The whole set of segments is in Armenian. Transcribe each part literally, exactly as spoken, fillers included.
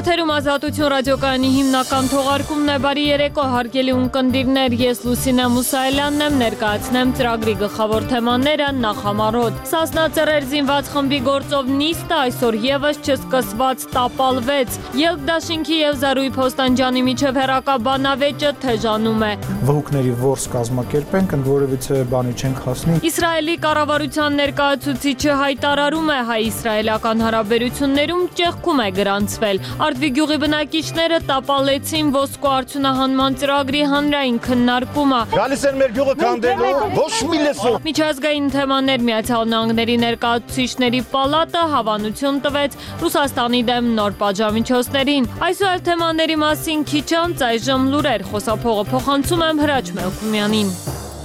Եթերում Ազատություն ռադիոկայանի հիմնական թողարկումն է, բարի երեկո հարգելի ունկնդիրներ, ես Լուսինե Մուսայելյանն եմ, ներկայացնեմ ծրագրի գլխավոր թեմաները նախամարոտ։ Սասնա Ծռեր զինված խմբի գործով նիստը այսօր ևս չսկսված տապալվեց, Ելք-Դաշինքի և Զարուհի Փոստանջյանի միջև հեռակաբանավեճը թեժանում է։ Վհուկների որս կազմակերպենք, ընդ որևիցե բանի չենք հասնի։ Իսրայելի կառավարության ներկայացուցիչը հայտարարում է հայ-իսրայելական հարաբերություններում ճեղքում է գրանցվել։ Արտվի գյուղի բնակիչները տապալեցին ոսկու արդյունահանման ծրագրի հանրային քննարկումը։ Գալիս են մեր գյուղը քանդելու, ոչ մի լսո։ Միջազգային թեմաներ Միացյալ Նահանգների ներկայացուցիչների պալատը հավանություն տվեց Ռուսաստանի դեմ նոր պատժամիջոցներին։ Այսօր թեմաների մասին քիչ անց այժմ լուրեր, խոսափողը փոխանցում եմ Հրաչ Մելքումյանին։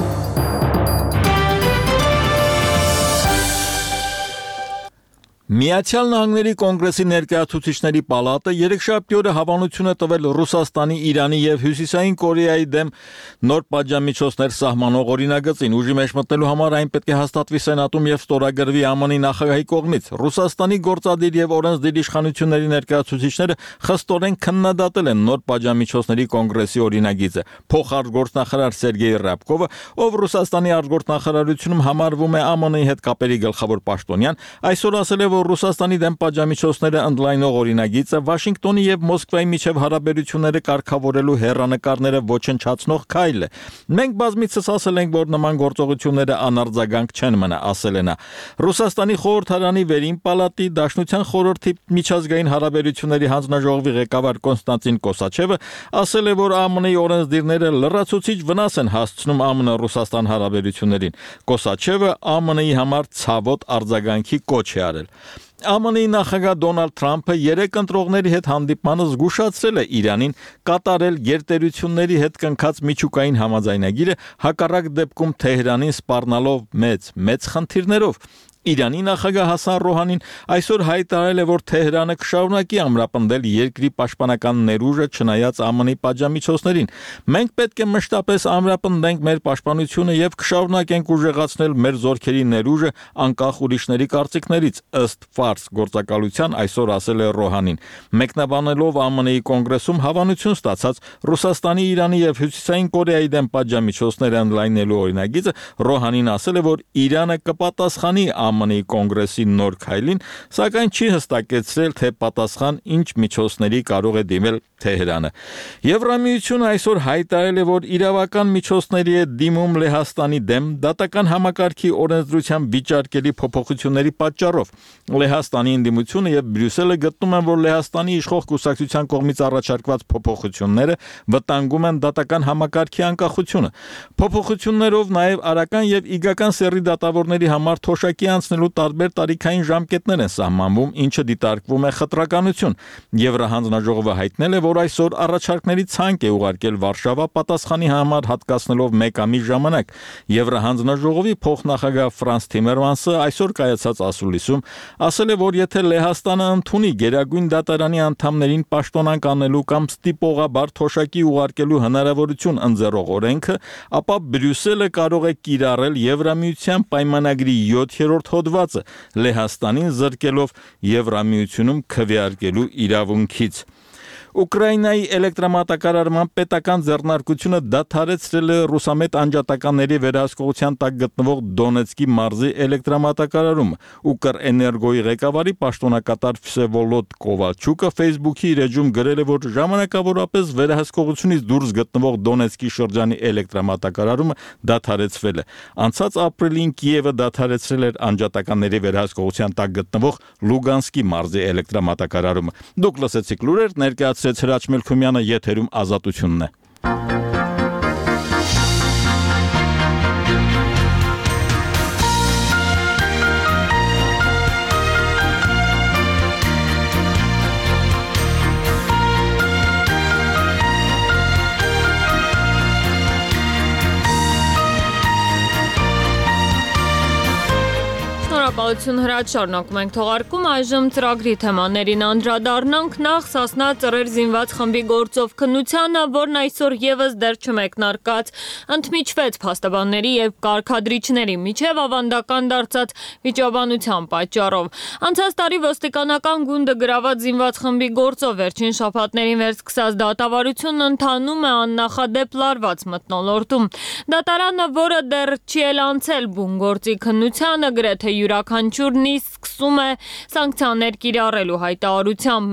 Միացյալ Նահանգների կոնգրեսի ներկայացուցիչների պալատը երեքշաբթի օրը հավանություն է տվել Ռուսաստանի, Իրանի և Հյուսիսային Կորեայի դեմ նոր պատժամիջոցներ սահմանող օրինագծին։ Ուժի մեջ մտնելու համար այն պետք է հաստատվի Սենատում և ստորագրվի ԱՄՆ-ի նախագահի կողմից։ Ռուսաստանի գործադիր և օրենսդիր իշխանությունների ներկայացուցիչները խստորեն քննադատել են նոր պատժամիջոցների կոնգրեսի օրինագիծը։ Փոխարտգործնախարար Սերգեյ Ռябկովը, ով Ռուսաստանի արտգործնախարարությունում համարվում է ԱՄՆ-ի հետ կապերի գլխավոր պաշտոնյան, այսօր ասել է, որ Ռուսաստանի դեմ պատժամիջոցները ընդլայնող օրինագիծը Վաշինգտոնի և Մոսկվայի միջև հարաբերությունները կարգավորելու հեռանկարները ոչնչացնող քայլ է։ Մենք բազմիցս ասել ենք, որ նման գործողությունները անարձագանք չեն մնա, ասել է նա։ Ռուսաստանի խորհրդարանի վերին պալատի Դաշնության խորհրդի միջազգային հարաբերությունների հանձնաժողովի ղեկավար Կոնստանտին Կոսաչևը ասել է, որ ԱՄՆ-ի օրենսդիրները լրացուցիչ վնաս են հասցնում ԱՄՆ-Ռուսաստան հարաբերություններին։ Կոսաչևը ԱՄՆ-ի համար ցավոտ արձագանքի կոչ է արել։ ԱՄՆ-ի նախագահ Դոնալդ Թրամփը երեք ընտրողների հետ հանդիպմանը զգուշացրել է Իրանին կատարել գերտերությունների հետ կնքած միջուկային համաձայնագիրը, հակառակ դեպքում Թեհրանին սպառնալով մեծ մեծ խնդիրներով։ Իրանի նախագահ Հասան Ռոհանին այսօր հայտարարել է, որ Թեհրանը կշարունակի ամրապնդել երկրի պաշտպանական ներուժը չնայած ԱՄՆ-ի պատժամիջոցներին։ Մենք պետք է մշտապես ամրապնդենք մեր պաշտպանությունը եւ կշարունակենք ուժեղացնել մեր զորքերի ներուժը անկախ ուրիշների կարծիքներից, ըստ Ֆարս գործակալության այսօր ասել է Ռոհանին։ Մեկնաբանելով ԱՄՆ-ի կոնգրեսում հավանություն ստացած Ռուսաստանի, Իրանի եւ Հյուսիսային Կորեայի դեմ պատժամիջոցները ընդլայնելու օրինագիծը, Ռոհանին ասել է, որ Իրանը կպատասխանի ԱՄՆ-ի կոնգրեսի նոր քայլին, սակայն չի հստակեցրել, թե պատասխան ինչ միջոցների կարող է դիմել Թեհրանը։ Եվրամիությունը այսօր հայտարարել է, որ իրավական միջոցների է դիմում Լեհաստանի դեմ դատական համակարգի օրենսդրության վիճարկելի փոփոխությունների պատճառով։ Լեհաստանի ընդդիմությունը եւ Բրյուսելը գտնում են, որ Լեհաստանի իշխող կուսակցության կողմից առաջարկված փոփոխությունները վտանգում են դատական համակարգի անկախությունը։ Փոփոխություններով նաեւ արական եւ իգական սեռի դատավորների համար թոշակի անցնելու տարբեր տարիքային ժամկետներ են սահմանվում, ինչը դիտարկվում է խտրականություն։ Եվրահանձնաժողովը հայտնել է, որ այսօր առաջարկների ցանկ է ուղարկել Վարշավա պատասխանի համար հատկացնելով մեկ ամիս ժամանակ։ Եվրահանձնաժողովի փոխնախագահ Ֆրանս Թիմերմանսը այսօր կայացած ասուլիսում ասել է, որ եթե Լեհաստանը ընդունի Գերագույն դատարանի անդամներին պաշտոնանկ անելու կամ ստիպողաբար թոշակի ուղարկելու հնարավորություն ընձեռող օրենքը, ապա Բրյուսելը կարող է կիրառել Եվրամիության պայմանագրի յոթերորդ հոդվածը Լեհաստանին զրկելով Եվրամիությունում քվեարկելու իրավունքից։ Ուկրաինայի էլեկտրամատակարարման պետական ձեռնարկությունը դադարեցրել է ռուսամետ անջատականների վերահսկողության տակ գտնվող Դոնեցկի մարզի էլեկտրամատակարարումը։ Ուկրէներգոյի ղեկավարի պաշտոնակատար Վսևոլոդ Կովալչուկը Facebook-ի իր էջում գրել է, որ ժամանակավորապես վերահսկողությունից դուրս գտնվող Դոնեցկի շրջանի էլեկտրամատակարարումը դադարեցվել է։ Անցած ապրիլին Կիևը դադարեցրել էր անջատականների վերահսկողության տակ գտնվող Լուգանսկի մարզի էլեկտրամատակարարումը։ Դուք լսեցիք լուրեր, ներկայացրեց Հրաչ Մելքումյանը, եթերում Ազատությունն է։ Բարություն հրաց շարունակում ենք թողարկում այժմ ծրագրի թեմաներին անդրադառնանք նախ Սասնա ծռեր զինված խմբի գործով քննությանը, որն այսօր եւս դեռ չմեկնարկած ընդմիջվեց փաստաբանների եւ կարգադրիչների միջև ավանդական դարձած վիճաբանության պատճառով։ Անցած տարի ոստիկանական գունդը գրաված զինված խմբի գործով վերջին շաբաթներին վերսկսած դատավարությունն ընթանում է աննախադեպ լարված մթնոլորտում։ Դատարանը, որը դեռ չի էլ անցել բուն գործի քննությանը, գրեթե յուրաքանչյուր նիստ սկսում է սանկցիաներ կիրառելու հայտարարությամբ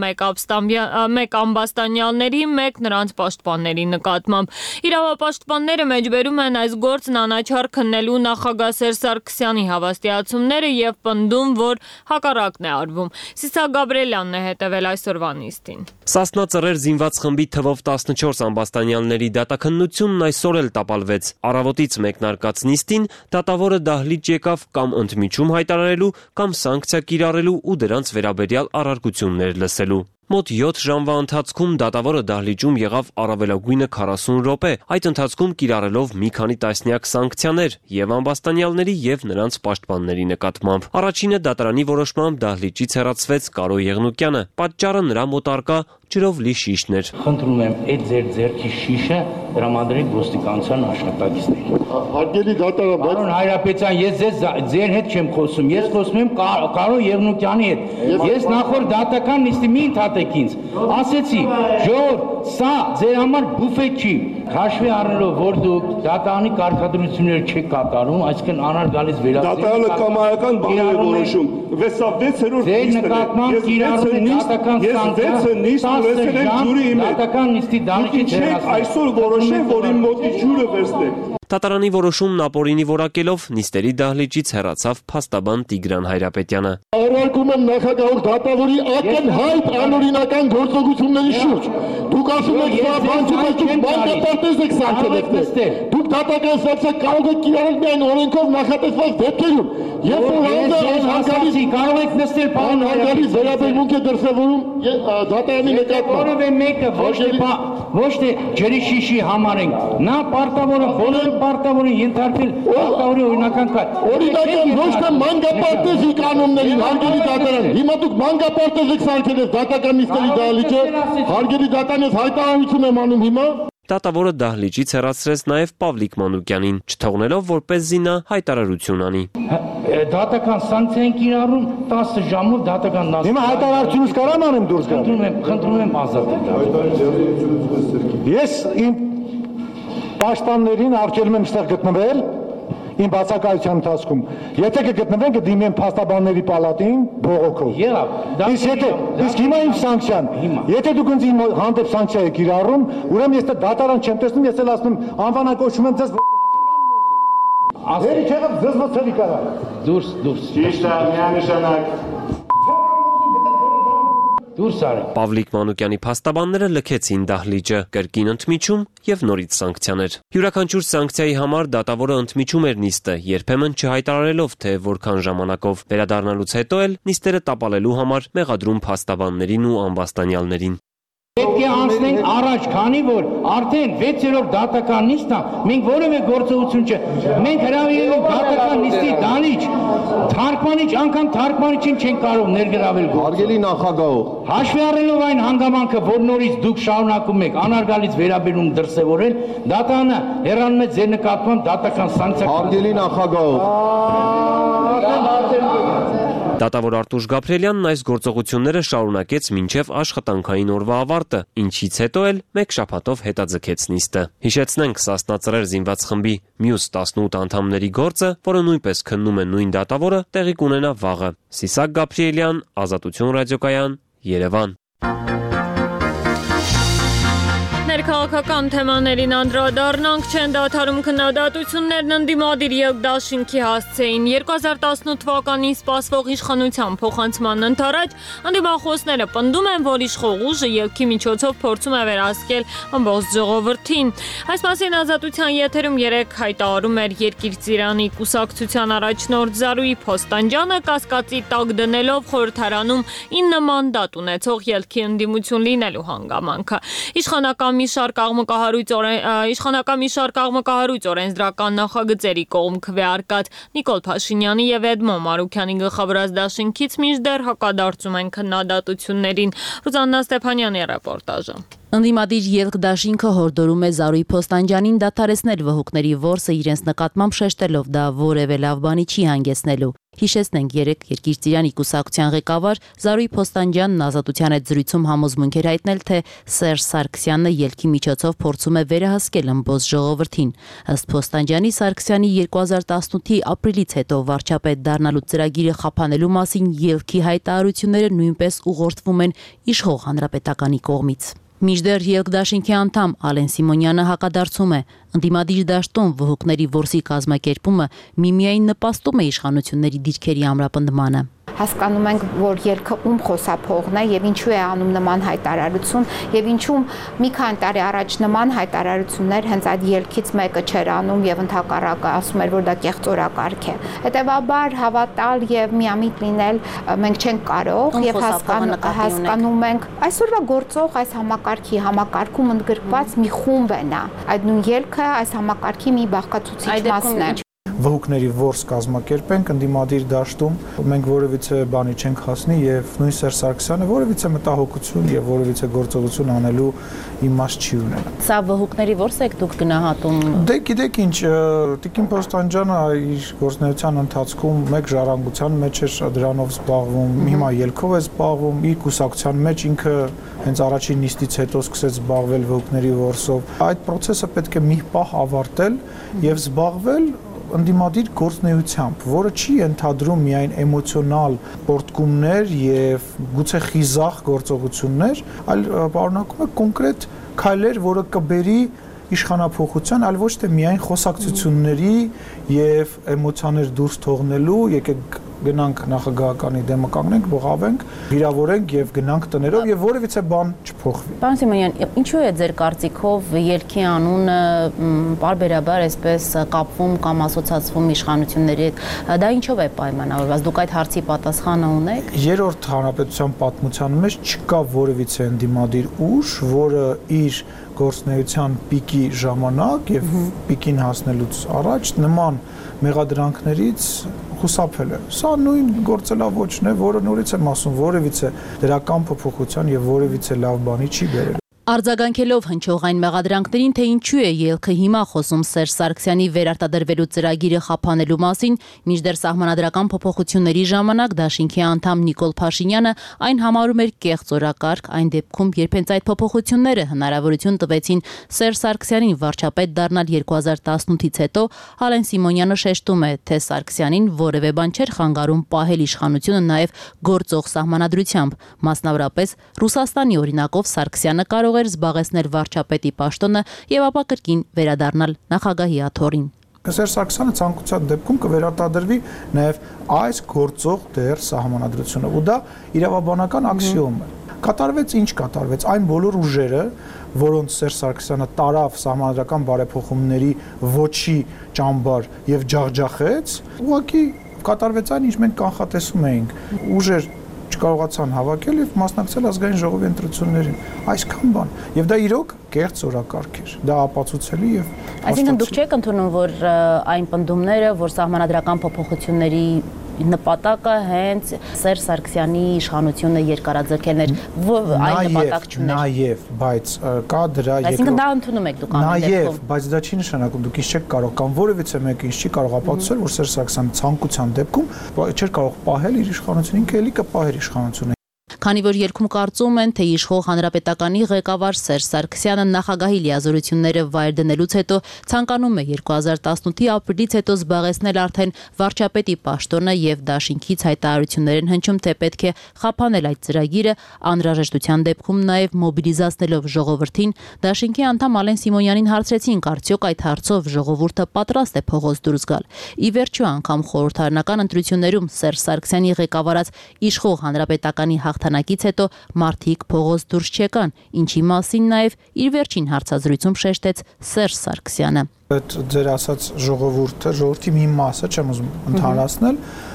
մեկ ամբաստանյալների, մեկ նրանց պաշտպանների նկատմամբ։ Իրավապաշտպանները մեջբերում են այս գործն անաչառ քննելու նախագահ Սերժ Սարգսյանի հավաստիացումները եւ պնդում, որ հակառակն է արվում։ Սիսա Գաբրելյանն է հետևել այսօրվա նիստին։ Սասնա ծռեր զինված խմբի թվով տասնչորս ամբաստանյալների դատաքննությունն այսօր էլ տապալվեց։ Առավոտից մեկնարկած նիստին դատավորը դահլիճ եկավ կամ ընդմիջում հայտարարելու, կամ սանկցիա կիրառելու ու դրանց վերաբերյալ առարկություններ լսելու։ Մոտ յոթ ժամվա ընթացքում դատավորը դահլիճում եղավ առավելագույնը քառասուն րոպե, այդ ընթացքում կիրառելով մի քանի տասնյակ սանկցիաներ եւ ամբաստանյալների եւ նրանց պաշտպանների նկատմամբ։ Առաջինը դատարանի որոշմամբ դահլիճից հեռացվեց Կարո Եղնուկյանը։ Պատճառը նրա մոտ առկա ջրով լի շիշն էր։ Խնդրում եմ այդ ձեր ձեռքի շիշը տրամադրեք ոստիկանության աշխատակիցներին։ Հարգելի դատարան, Պարոն Հայրապետյան, ես ձեզ ձեր հետ չեմ խոսում, ես խոսում եմ Կարո Եղնուկյանի հետ։ Ես նախորդ դատական նիստի մի ընդհատեք ինձ։ Ասեցի, ժողովուրդ, սա ձեր համար բուֆետ չի։ Հաշվի առնելով, որ դուք դատարանի կարգադրությունները չեք կատարում, այսինքն անար գալիս վերացել։ դատարանը կամայական բան է որոշում։ Վեսա վեցերորդ Ձեր նկատմամբ կիրառում է դատական սանկցիա տասը ժամ դատական նիստի դահլիճից հեռացնել։ Այսօր որոշեմ, որ իմ մոտի ջուրը վերցնեք։ Դատարանի որոշումն ապօրինի որակելով նիստերի դահլիճից հեռացավ փաստաբան Տիգրան Հայրապետյանը։ Առարկում եմ նախագահ դատավորի ակնհայտ անօրինական գործողությունների շուրջ։ Դուք ասում եք, սա բան չէ, բանկապարտեզ եք սարքել։ Դուք դատական սանկցիա կարող եք կիրառել միայն օրենքով նախատեսված դեպքերում։ Երբ որ անհանգալից կարող եք նստել պարոն Հայրապետյանը վերաբերմունք է դրսևորում դատարանի նկատմամբ։ Որևէ մեկը ոչ թե ոչ թե ջրի շիշի համար ենք։ Նա պարտավորը բոլոր պարտավորը ենթարկել պարտավորի օրինական կարգ։ Օրինական ոչ թե մանկապարտեզի կանոններին, հարգելի դատարան։ Հիմա դուք մանկապարտեզ եք սարքել դատական նիստերի դահլիճը, հարգելի դատարան, ես հայտարարություն եմ անում հիմա։ Դատավորը դահլիճից հեռացրեց նաև Պավլիկ Մանուկյանին, չթողնելով որպեսզի նա հայտարարություն անի։ Դատական սանկցիա են կիրառում տասը ժամով դատական նաստ։ Հիմա հայտարարությունս կարամ անեմ դուրս գալ։ Խնդրում եմ, խնդրում եմ ազատել դա։ Ես իմ պաշտպաններին արգելում եմ ստեղ գտնվել իմ բացակայության ընթացքում։ Եթե կգտնվեն կդիմեն փաստաբանների պալատին բողոքով։ Եղավ։ Իսկ եթե իսկ հիմա իմ սանկցիան, եթե դուք ինձ իմ հանդեպ սանկցիա եք կիրառում, ուրեմն ես դատարան չեմ տեսնում, ես էլ ասում եմ անվանակոչում եմ ձեզ Ասերի չեղավ զզվացելի կարա։ Դուրս, դուրս։ Ճիշտ է, միանշանակ։ Դուրս արեք։ Պավլիկ Մանուկյանի փաստաբանները լքեցին դահլիճը, կրկին ընդմիջում եւ նորից սանկցիաներ։ Յուրաքանչյուր սանկցիայի համար դատավորը ընդմիջում էր նիստը, երբեմն չհայտարարելով, թե որքան ժամանակով։ Վերադառնալուց հետո էլ նիստերը տապալելու համար մեղադրում փաստաբաններին ու ամբաստանյալներին։ Պետք է անցնենք առաջ, քանի որ արդեն վեցերորդ դատական նիստն է, մենք որևէ գործողություն չէ։ Մենք հրավիրել ենք դատական նիստի դահլիճ, թարգմանիչ, անգամ թարգմանիչին չեն կարող ներգրավել գործը։ Հարգելի նախագահ, Հաշվի առնելով այն հանգամանքը, որ նորից դուք շարունակում եք անարգալից վերաբերում դրսևորել, դատարանը հեռանում է ձեր նկատմամբ դատական սանկցիա։ հարգելի նախագահ։ Դատավոր Արտուշ Գաբրելյանն այս գործողությունները շարունակեց մինչև աշխատանքային օրվա ավարտը, ինչից հետո էլ մեկ շաբաթով հետաձգեց նիստը։ Հիշեցնենք, Սասնա ծռեր զինված խմբի մյուս տասնութ անդամների գործը, որը նույնպես քննում է նույն դատավորը, տեղի կունենա վաղը։ Սիսակ Գաբրիելյան, Ազատություն ռադիոկայան, Երևան։ Ներքաղաքական թեմաներին անդրադառնանք, չեն դադարում քննադատություններն ընդդիմադիր և դաշինքի հասցեին երկու հազար տասնութ թվականին սպասվող իշխանության փոխանցման ընթരാճ ընդդիմախոսները պնդում են, որ իշխող ուժը ելքի միջոցով փորձում է վերահսկել ամբողջ ժողովրդին։ Այս մասին Ազատության եթերում երեկ հայտարարում էր Երկիր ծիրանի կուսակցության առաջնորդ Զարուհի Փոստանջյանը, կասկածի տակ դնելով խորհրդարանում ինը մանդատ ունեցող ելքի ընդդիմություն լինելու հանգամանքը։ Իշխանական մի շարք աղմկահարույց իշխանական մի շարք աղմկահարույց օրենսդրական նախագծերի կողմ քվեարկած Նիկոլ Փաշինյանի եւ Էդմոն Մարուքյանի գլխավորած դաշինքից մինչդեռ հակադարձում են քննադատություններին։ Ռուզաննա Ստեփանյանի ռեպորտաժը։ Ընդդիմադիր ելք դաշինքը հորդորում է Զարուհի Փոստանջյանին դադարեցնել վհուկների որսը իրենց նկատմամբ շեշտելով դա որևէ լավ բանի չի հանգեցնելու։ Հիշեցնենք, երեկ Երկիր Ծիրանի կուսակցության ղեկավար Զարուհի Փոստանջյանն Ազատության հետ զրույցում համոզմունք էր հայտնել, թե Սերժ Սարգսյանը ելքի միջոցով փորձում է վերահսկել ըմբոս ժողովրդին։ Ըստ Փոստանջյանի, Սարգսյանի երկու հազար տասնութի ապրիլից հետո վարչապետ դառնալու ծրագիրը խափանելու մասին ելքի հայտարարությունները նույնպես ուղղորդվում են իշխող հանրապետականի կողմից։ Մինչդեռ ելք դաշինքի անդամ Ալեն Սիմոնյանը հակադարձում է, ընդդիմադիր դաշտում վհուկների որսի կազմակերպումը միմիայն նպաստում է իշխանությունների դիրքերի ամրապնդմանը։ Հասկանում ենք, որ ելքը ում խոսափողն է եւ ինչու է անում նման հայտարարություն եւ ինչու մի քանի տարի առաջ նման հայտարարություններ հենց այդ ելքից մեկը չէր անում եւ ընդհակառակը ասում էր, որ դա կեղծորակարգ է։ Հետեւաբար հավատալ եւ միամիտ լինել մենք չենք կարող եւ հասկանում ենք այսօրվա գործող այս համակարգի համակարգում ընդգրկված մի խումբ է նա։ Այդ նույն ելքը այս համակարգի մի բաղկացուցիչ մասն է։ Վհուկների որս կազմակերպենք ընդդիմադիր դաշտում, մենք որևիցե բանի չենք հասնի եւ նույն Սերժ Սարգսյանը որևիցե մտահոգություն եւ որևիցե գործողություն անելու իմաստ չի ունենա։ Սա վհուկների որս եք դուք գնահատում։ Դե գիտեք ինչ, Տիկին Փոստանջյանը իր գործնեության ընթացքում մեկ ժառանգության մեջ էր դրանով զբաղվում, հիմա ելքով է զբաղվում, իր կուսակցության մեջ ինքը հենց առաջին նիստից հետո սկսեց զբաղվել վհուկների որսով։ Այդ process-ը պետք է մի պահ ավարտել եւ զբաղվել ընդդիմադիր գործնեությամբ, որը չի ընդհանրում միայն էմոցիոնալ պորտկումներ եւ գուցե խիզախ գործողություններ, այլ պարունակում է կոնկրետ քայլեր, որը կբերի իշխանափոխության, այլ ոչ թե միայն խոսակցությունների եւ էմոցիաներ դուրս թողնելու, եկեք գնանք նախագահականի դեմը կանգնենք, բողավենք, վիրավորենք եւ գնանք տներով եւ որևիցե բան չփոխվի։ Պարոն Սիմոնյան, ինչու է ձեր կարծիքով ելքի անունը բարբերաբար այսպես կապվում կամ ասոցացվում իշխանությունների հետ։ Դա ինչով է պայմանավորված։ Դուք այդ հարցի պատասխանը ունեք։ Երրորդ հանրապետության պատմության մեջ չկա որևիցե ընդդիմադիր ուժ, որը իր գործնեության պիկի ժամանակ եւ պիկին հասնելուց առաջ նման մեղադրանքներից խուսափել է։ Սա նույն գործելավոճն է, որը նորից եմ ասում, որևիցե դրական փոփոխության եւ որևիցե լավ բանի չի բերել։ Արձագանքելով հնչող այն մեղադրանքներին, թե ինչու է ելքը հիմա խոսում Սերժ Սարգսյանի վերարտադրվելու ծրագիրը խափանելու մասին, մինչդեռ սահմանադրական փոփոխությունների ժամանակ դաշինքի անդամ Նիկոլ Փաշինյանը այն համարում էր կեղծորակարգ, այն դեպքում, երբ հենց այդ փոփոխությունները հնարավորություն տվեցին Սերժ Սարգսյանին վարչապետ դառնալ երկու հազար տասնութից հետո, Ալեն Սիմոնյանը շեշտում է, թե Սարգսյանին որևէ բան չէր խանգարում պահել իշխանությունը նաև գործող սահմանադրությամբ, մասնավորապես Ռուսաստանի օրինակով Սարգսյանը կարող էր զբաղեցնել վարչապետի պաշտոնը եւ ապա կրկին վերադառնալ նախագահի աթոռին։ Սերժ Սարգսյանը ցանկության դեպքում կվերարտադրվի նաև այս գործող դեռ սահմանադրությունը, ու դա իրավաբանական աքսիոմ է։ Կատարվեց ինչ կատարվեց, այն բոլոր ուժերը, որոնց Սերժ Սարգսյանը տարավ սահմանադրական բարեփոխումների ոչի ճամբար եւ ջախջախեց, ուղղակի կատարվեց այն, ինչ մենք կանխատեսում էինք։ Ուժեր չկարողացան հավաքել եւ մասնակցել ազգային ժողովի ընտրություններին։ Այսքան բան։ Եվ դա իրոք կեղծորակարգ էր։ Դա ապացուցելի եւ Այսինքն դուք չեք ընդունում, որ այն պնդումները, որ սահմանադրական փոփոխությունների նպատակը հենց Սերժ Սարգսյանի իշխանությունը երկարաձգելն էր, այն նպատակ չուներ։ Նաեւ, բայց կա դրա երկրորդ։ Այսինքն դա ընդունում եք դուք ամեն դեպքում։ Նաեւ, բայց դա չի նշանակում դուք ինչ չեք կարող կամ որևիցե մեկը ինչ չի կարող ապացուցել, որ Սերժ Սարգսյանը ցանկության դեպքում չէր կարող պահել իր իշխանությունը, ինքը էլի կպահեր իշխանությունը։ Քանի որ երկում կարծում են, թե իշխող հանրապետականի ղեկավար Սերժ Սարգսյանը նախագահի լիազորությունները վայր դնելուց հետո ցանկանում է երկու հազար տասնութի ապրիլից հետո զբաղեցնել արդեն վարչապետի պաշտոնը եւ դաշինքից հայտարարություններ են հնչում, թե պետք է խափանել այդ ծրագիրը, անհրաժեշտության դեպքում նաեւ մոբիլիզացնելով ժողովրդին, դաշինքի անդամ Ալեն Սիմոնյանին հարցրեցին, արդյոք այդ հարցով ժողովուրդը պատրաստ է փողոց դուրս գալ։ Ի վերջո անգամ խորհրդարանական ընտրություններում Սերժ Սարգսյանի ղեկավարած իշխող հանրապետականի հաղթանակից հետո մարդիկ փողոց դուրս չեկան, ինչի մասին նաև իր վերջին հարցազրույցում շեշտեց Սերժ Սարգսյանը։ Այդ ձեր ասած ժողովուրդը, ժողովրդի մի մասը, չեմ ուզում ընդհանրացնել,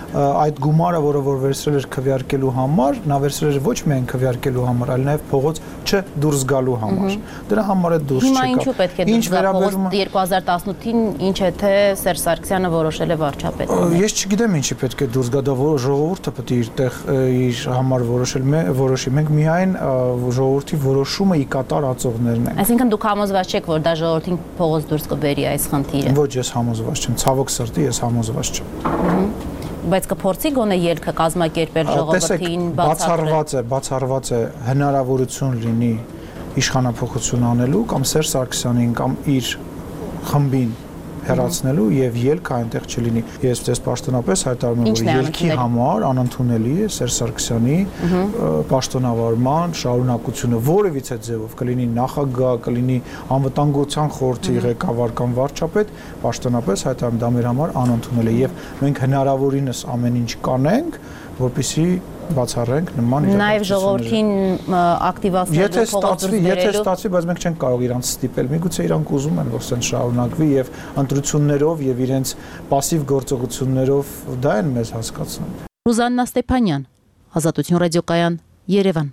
այդ գումարը, որը որ վերցրել էր քվեարկելու համար, նա վերցրել էր ոչ միայն քվեարկելու համար, այլ նաև փողոց չդուրս գալու համար։ Դրա համար է դուրս չեկա։ Հիմա ինչու պետք է դուրս գա փողոց երկու հազար տասնութին, ինչ է թե Սերժ Սարգսյանը որոշել է վարչապետ։ Ես չգիտեմ ինչի պետք է դուրս գա, դա ժողովուրդը պետք է իր տեղ իր համար որոշել որոշի։ Մենք միայն ժողովրդի որոշումը ի կատար ածողներն ենք։ Այսինքն դուք համոզված չեք, որ դա ժողովրդին փողոց դուրս կբերի այս խնդիրը։ Ոչ, ես համոզված չեմ, ցավոք սրտի ես համոզված չեմ։ Բայց կփորձի գոնե ելքը կազմակերպել ժողովրդին բացառված է, բացառված է հնարավորություն լինի իշխանափոխություն անելու կամ Սերժ Սարգսյանին կամ իր խմբին հեռացնելու եւ ելքը այնտեղ չլինի։ Ես դες պաշտոնապես հայտարարում եմ, որ ելքի համար անընդունելի է Սերժ Սարգսյանի պաշտոնավարման շարունակությունը որևիցե ձևով, կլինի նախագահ, կլինի անվտանգության խորհրդի ղեկավար կամ վարչապետ, պաշտոնապես հայտարարում դա մեր համար անընդունելի է եւ մենք հնարավորինս ամեն ինչ կանենք, որպեսզի բացառենք նման իրավիճակներ։ Նաև ժողովրդին ակտիվացնելու փողոց դուրս բերելու։ Եթե ստացվի, բայց մենք չենք կարող իրանց ստիպել։ Միգուցե իրանք ուզում են, որ սեն շարունակվի եւ ընտրություններով եւ իրենց пассив գործողություններով դա են մեզ հասկացնում։ Ռուզաննա Ստեփանյան, Ազատություն ռադիոկայան, Երևան։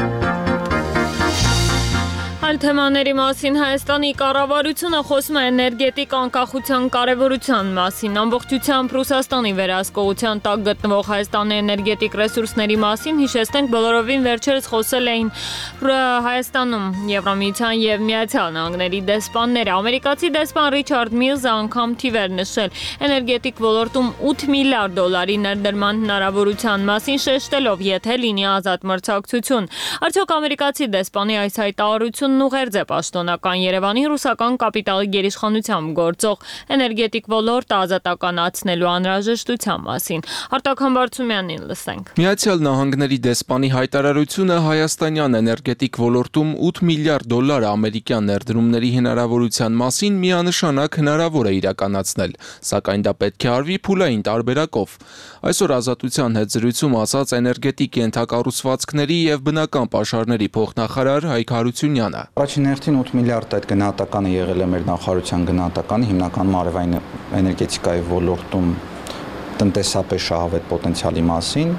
Այլ թեմաների մասին Հայաստանի կառավարությունը խոսում է էներգետիկ անկախության կարևորության մասին։ Ամբողջությամբ Ռուսաստանի վերահսկողության տակ գտնվող Հայաստանի էներգետիկ ռեսուրսների մասին հիշեցնենք բոլորովին վերջերս խոսել էին Հայաստանում Եվրամիության եւ Միացյալ Նահանգների դեսպանները։ Ամերիկացի դեսպան Ռիչարդ Միլզը անգամ թիվեր նշել էներգետիկ ոլորտում ութ միլիարդ դոլարի ներդրման հնարավորության մասին, շեշտելով, եթե լինի ազատ մրցակցություն։ Արդյոք ամերիկացի դեսպանի այս հայտարարությունն ուղերձ է պաշտոնական Երևանի ռուսական կապիտալի գերիշխանությամբ գործող էներգետիկ ոլորտը ազատականացնելու անհրաժեշտության մասին։ Արտակ Համբարձումյանին լսենք։ Միացյալ Նահանգների դեսպանի հայտարարությունը հայաստանյան էներգետիկ ոլորտում ութ միլիարդ դոլար ամերիկյան ներդրումների հնարավորության մասին միանշանակ հնարավոր է իրականացնել, սակայն դա պետք է արվի փուլային տարբերակով։ Այսօր Ազատության հետ զրույցում ասաց էներգետիկ ենթակառուցվածքների եւ բնական պաշարների փոխնախարար Հայկ Հարությունյանը։ Առաջին հերթին ութ միլիարդ այդ գնահատականը եղել է մեր նախարարության գնահատականը, հիմնականում արևային էներգետիկայի ոլորտում տնտեսապես շահավետ պոտենցիալի մասին,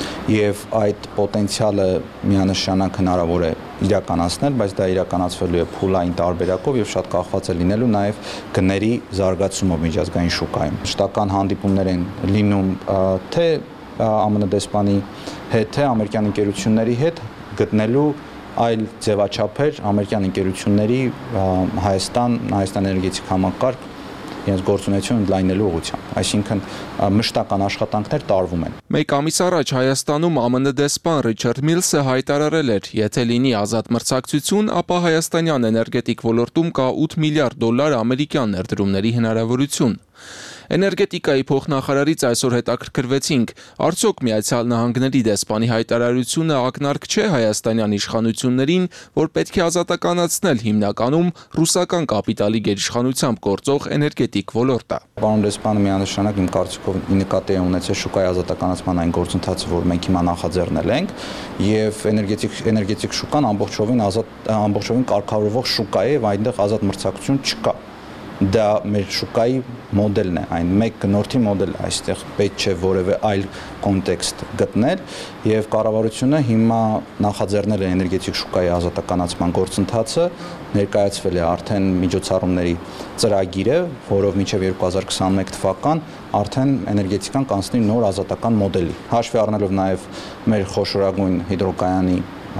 եւ այդ պոտենցիալը միանշանակ հնարավոր է իրականացնել, բայց դա իրականացվելու է փուլային տարբերակով եւ շատ կախված է լինելու նաեւ գների զարգացումով միջազգային շուկայում։ Շտական հանդիպումներ են լինում թե ԱՄՆ դեսպանի հետ, թե ամերիկյան ընկերությունների հետ գտնելու այլ ձևաչափեր ամերիկյան ընկերությունների Հայաստան, Հայաստան էներգետիկ համակարգ իրենց գործունեությունը ընդլայնելու ուղղությամբ, այսինքն մշտական աշխատանքներ տարվում են։ Մեկ ամիս առաջ Հայաստանում ԱՄՆ դեսպան Ռիչարդ Միլսը հայտարարել էր, եթե լինի ազատ մրցակցություն, ապա հայաստանյան էներգետիկ ոլորտում կա ութ միլիարդ դոլար ամերիկյան ներդրումների հնարավորություն։ Էներգետիկայի փոխնախարարից այսօր հետաքրքրվեցինք, արդյոք Միացյալ Նահանգների դեսպանի հայտարարությունը ակնարկ չէ հայաստանյան իշխանություններին, որ պետք է ազատականացնել հիմնականում ռուսական կապիտալի գերիշխանությամբ գործող էներգետիկ ոլորտը։ Պարոն դեսպանը միանշանակ իմ կարծիքով նկատի է ունեցել շուկայի ազատականացման այն գործընթացը, որ մենք հիմա նախաձեռնել ենք, եւ էներգետիկ էներգետիկ շուկան ամբողջովին ազատ ամբողջովին կարգավորվող շուկա է, եւ այնտեղ ազատ մրցակցություն չկա։ Դա մեր շուկայի մոդելն է, այն մեկ գնորդի մոդելը, այստեղ պետք չէ որևէ այլ կոնտեքստ գտնել եւ կառավարությունը հիմա նախաձեռնել է էներգետիկ շուկայի ազատականացման գործընթացը, ներկայացվել է արդեն միջոցառումների ծրագիրը, որով մինչեւ երկու հազար քսաներկու թվական արդեն էներգետիկան կանցնի նոր ազատական մոդելի։ Հաշվի առնելով նաեւ մեր խոշորագույն հիդրոկայանի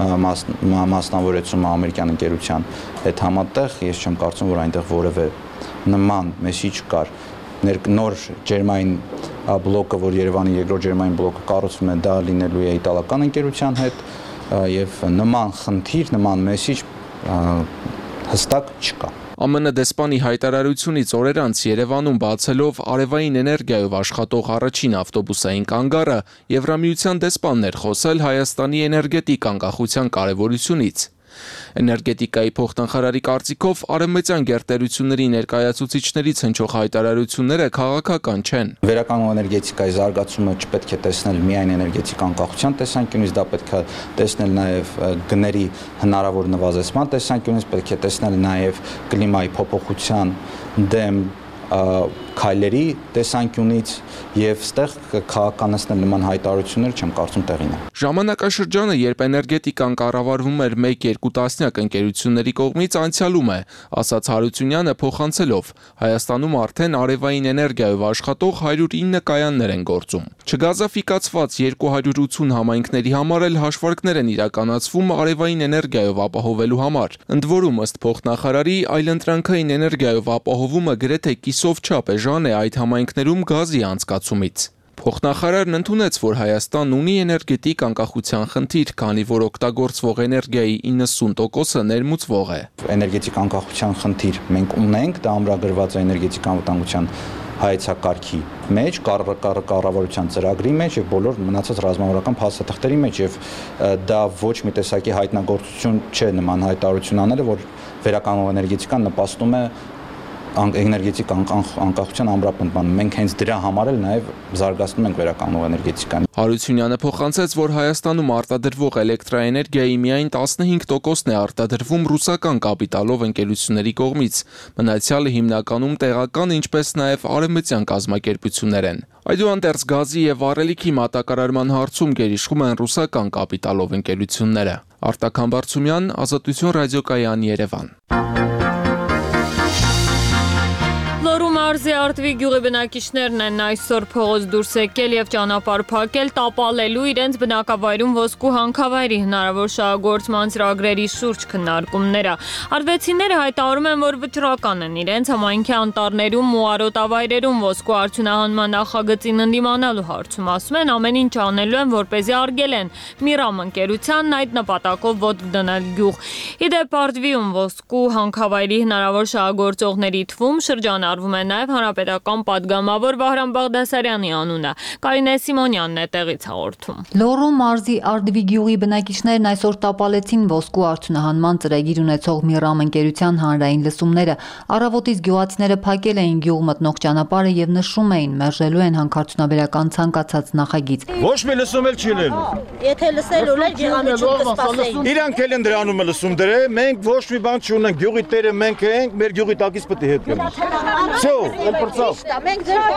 մասնավորեցումը ամերիկյան ընկերության հետ համատեղ, ես չեմ կարծում, որ այնտեղ որևէ նման մեսիջ կար։ Նոր ջերմային բլոկը, որ Երևանի երկրորդ ջերմային բլոկը կառուցվում է, դա լինելու է իտալական ընկերության հետ եւ նման խնդիր, նման մեսիջ հստակ չկա։ ԱՄՆ դեսպանի հայտարարությունից օրեր անց Երևանում բացելով արևային էներգիայով աշխատող առաջին ավտոբուսային կանգառը Եվրամիության դեսպանն էր խոսել Հայաստանի էներգետիկ անկախության կարևորությունից։ Էներգետիկայի փոխնախարարի կարծիքով արևմտյան գերտերությունների ներկայացուցիչներից հնչող հայտարարությունները քաղաքական չեն։ Վերականգնող էներգետիկայի զարգացումը չպետք է տեսնել միայն էներգետիկ անկախության տեսանկյունից, դա պետք է տեսնել նաև գների հնարավոր նվազեցման տեսանկյունից, պետք է տեսնել նաև կլիմայի փոփոխության դեմ քայլերի տեսանկյունից եւ ստեղ քաղաքականացնել նման հայտարարություններ չեմ կարծում տեղին է։ Ժամանակաշրջանը, երբ էներգետիկան կառավարվում էր մեկ-երկու տասնյակ ընկերությունների կողմից, անցյալում է, ասաց Հարությունյանը փոխանցելով։ Հայաստանում արդեն արևային էներգիայով աշխատող հարյուր ինը կայաններ են գործում։ Չգազաֆիկացված երկու հարյուր ութուն համայնքների համար էլ հաշվարկներ են իրականացվում արևային էներգիայով ապահովելու համար։ Ընդ որում, ըստ փոխնախարարի, այլընտրանքային էներգիայով ապահովումը գրեթե կիսով չափ էժան է այդ համայնքներում գազի անցկացումից։ Փոխնախարարն ընդունեց, որ Հայաստանն ունի էներգետիկ անկախության խնդիր, քանի որ օգտագործվող էներգիայի իննսուն տոկոսը ներմուծվող է։ Էներգետիկ անկախության խնդիր մենք ունենք, դա ամրագրված է էներգետիկ անվտանգության հայեցակարգի մեջ, կառավարության ծրագրի մեջ եւ բոլոր մնացած ռազմավարական փաստաթղթերի մեջ եւ դա ոչ մի տեսակի հայտնագործություն չէ նման հայտարարություն անելը, որ վերականգնող էներգետիկան նպաստում է էներգետիկ անկախության ամրապնդման։ Մենք հենց դրա համար էլ նաև զարգացնում ենք վերականգնող էներգետիկան։ Հարությունյանը փոխանցեց, որ Հայաստանում արտադրվող էլեկտրաէներգիայի միայն տասնհինգ տոկոսն է արտադրվում ռուսական կապիտալով ընկերությունների կողմից։ Մնացյալը հիմնականում տեղական, ինչպես նաև արևմտյան կազմակերպություններ են։ Այդուհանդերձ գազի եւ վառելիքի մատակարարման հարցում գերիշխում են ռուսական կապիտալով ընկերությունները։ Արտակ Համբարձումյան, Ազատություն ռադիոկայան, Երևան։ Լոռու մարզի Արտվի գյուղի բնակիչներն են այսօր փողոց դուրս եկել եւ ճանապարհ փակել տապալելու իրենց բնակավայրում ոսկու հանքավայրի հնարավոր շահագործման ծրագրերի շուրջ քննարկումները։ Արվեցիները հայտարարում են, որ վճռական են իրենց համայնքի անտառներում ու արոտավայրերում ոսկու արդյունահանման նախագծին ընդդիմանալու հարցում։ Ասում են, ամեն ինչ անելու են, որպեսզի արգելեն Միրամ ընկերությանն այդ նպատակով ոտք դնել գյուղ։ Իդեպ Արտվիում ոսկու հանքավայրի հնարավոր շահագործողների թվում շրջանառ է նաև հանրապետական պատգամավոր Վահրամ Բաղդասարյանի անունը։ Կարինե Սիմոնյանն է տեղից հաղորդում։ Լոռու մարզի Արտվի գյուղի բնակիչներն այսօր տապալեցին ոսկու արդյունահանման ծրագիր ունեցող Միրամ ընկերության հանրային լսումները։ Առավոտից գյուղացիները փակել էին գյուղ մտնող ճանապարհը եւ նշում էին, մերժելու են հանքարդյունաբերական ցանկացած նախագիծ։ Ոչ մի լսում էլ չի լինում։ Եթե լսել ուներ ջղամիջում կսպասեին։ Իրանք էլ են դրանում լսում դրե, մենք ոչ մի բան չունենք, գյուղի տերը մենք ենք, մեր գյուղի տակից պետք է հետ գնանք։ Всё, էլ բրծավ։ Մենք ձեր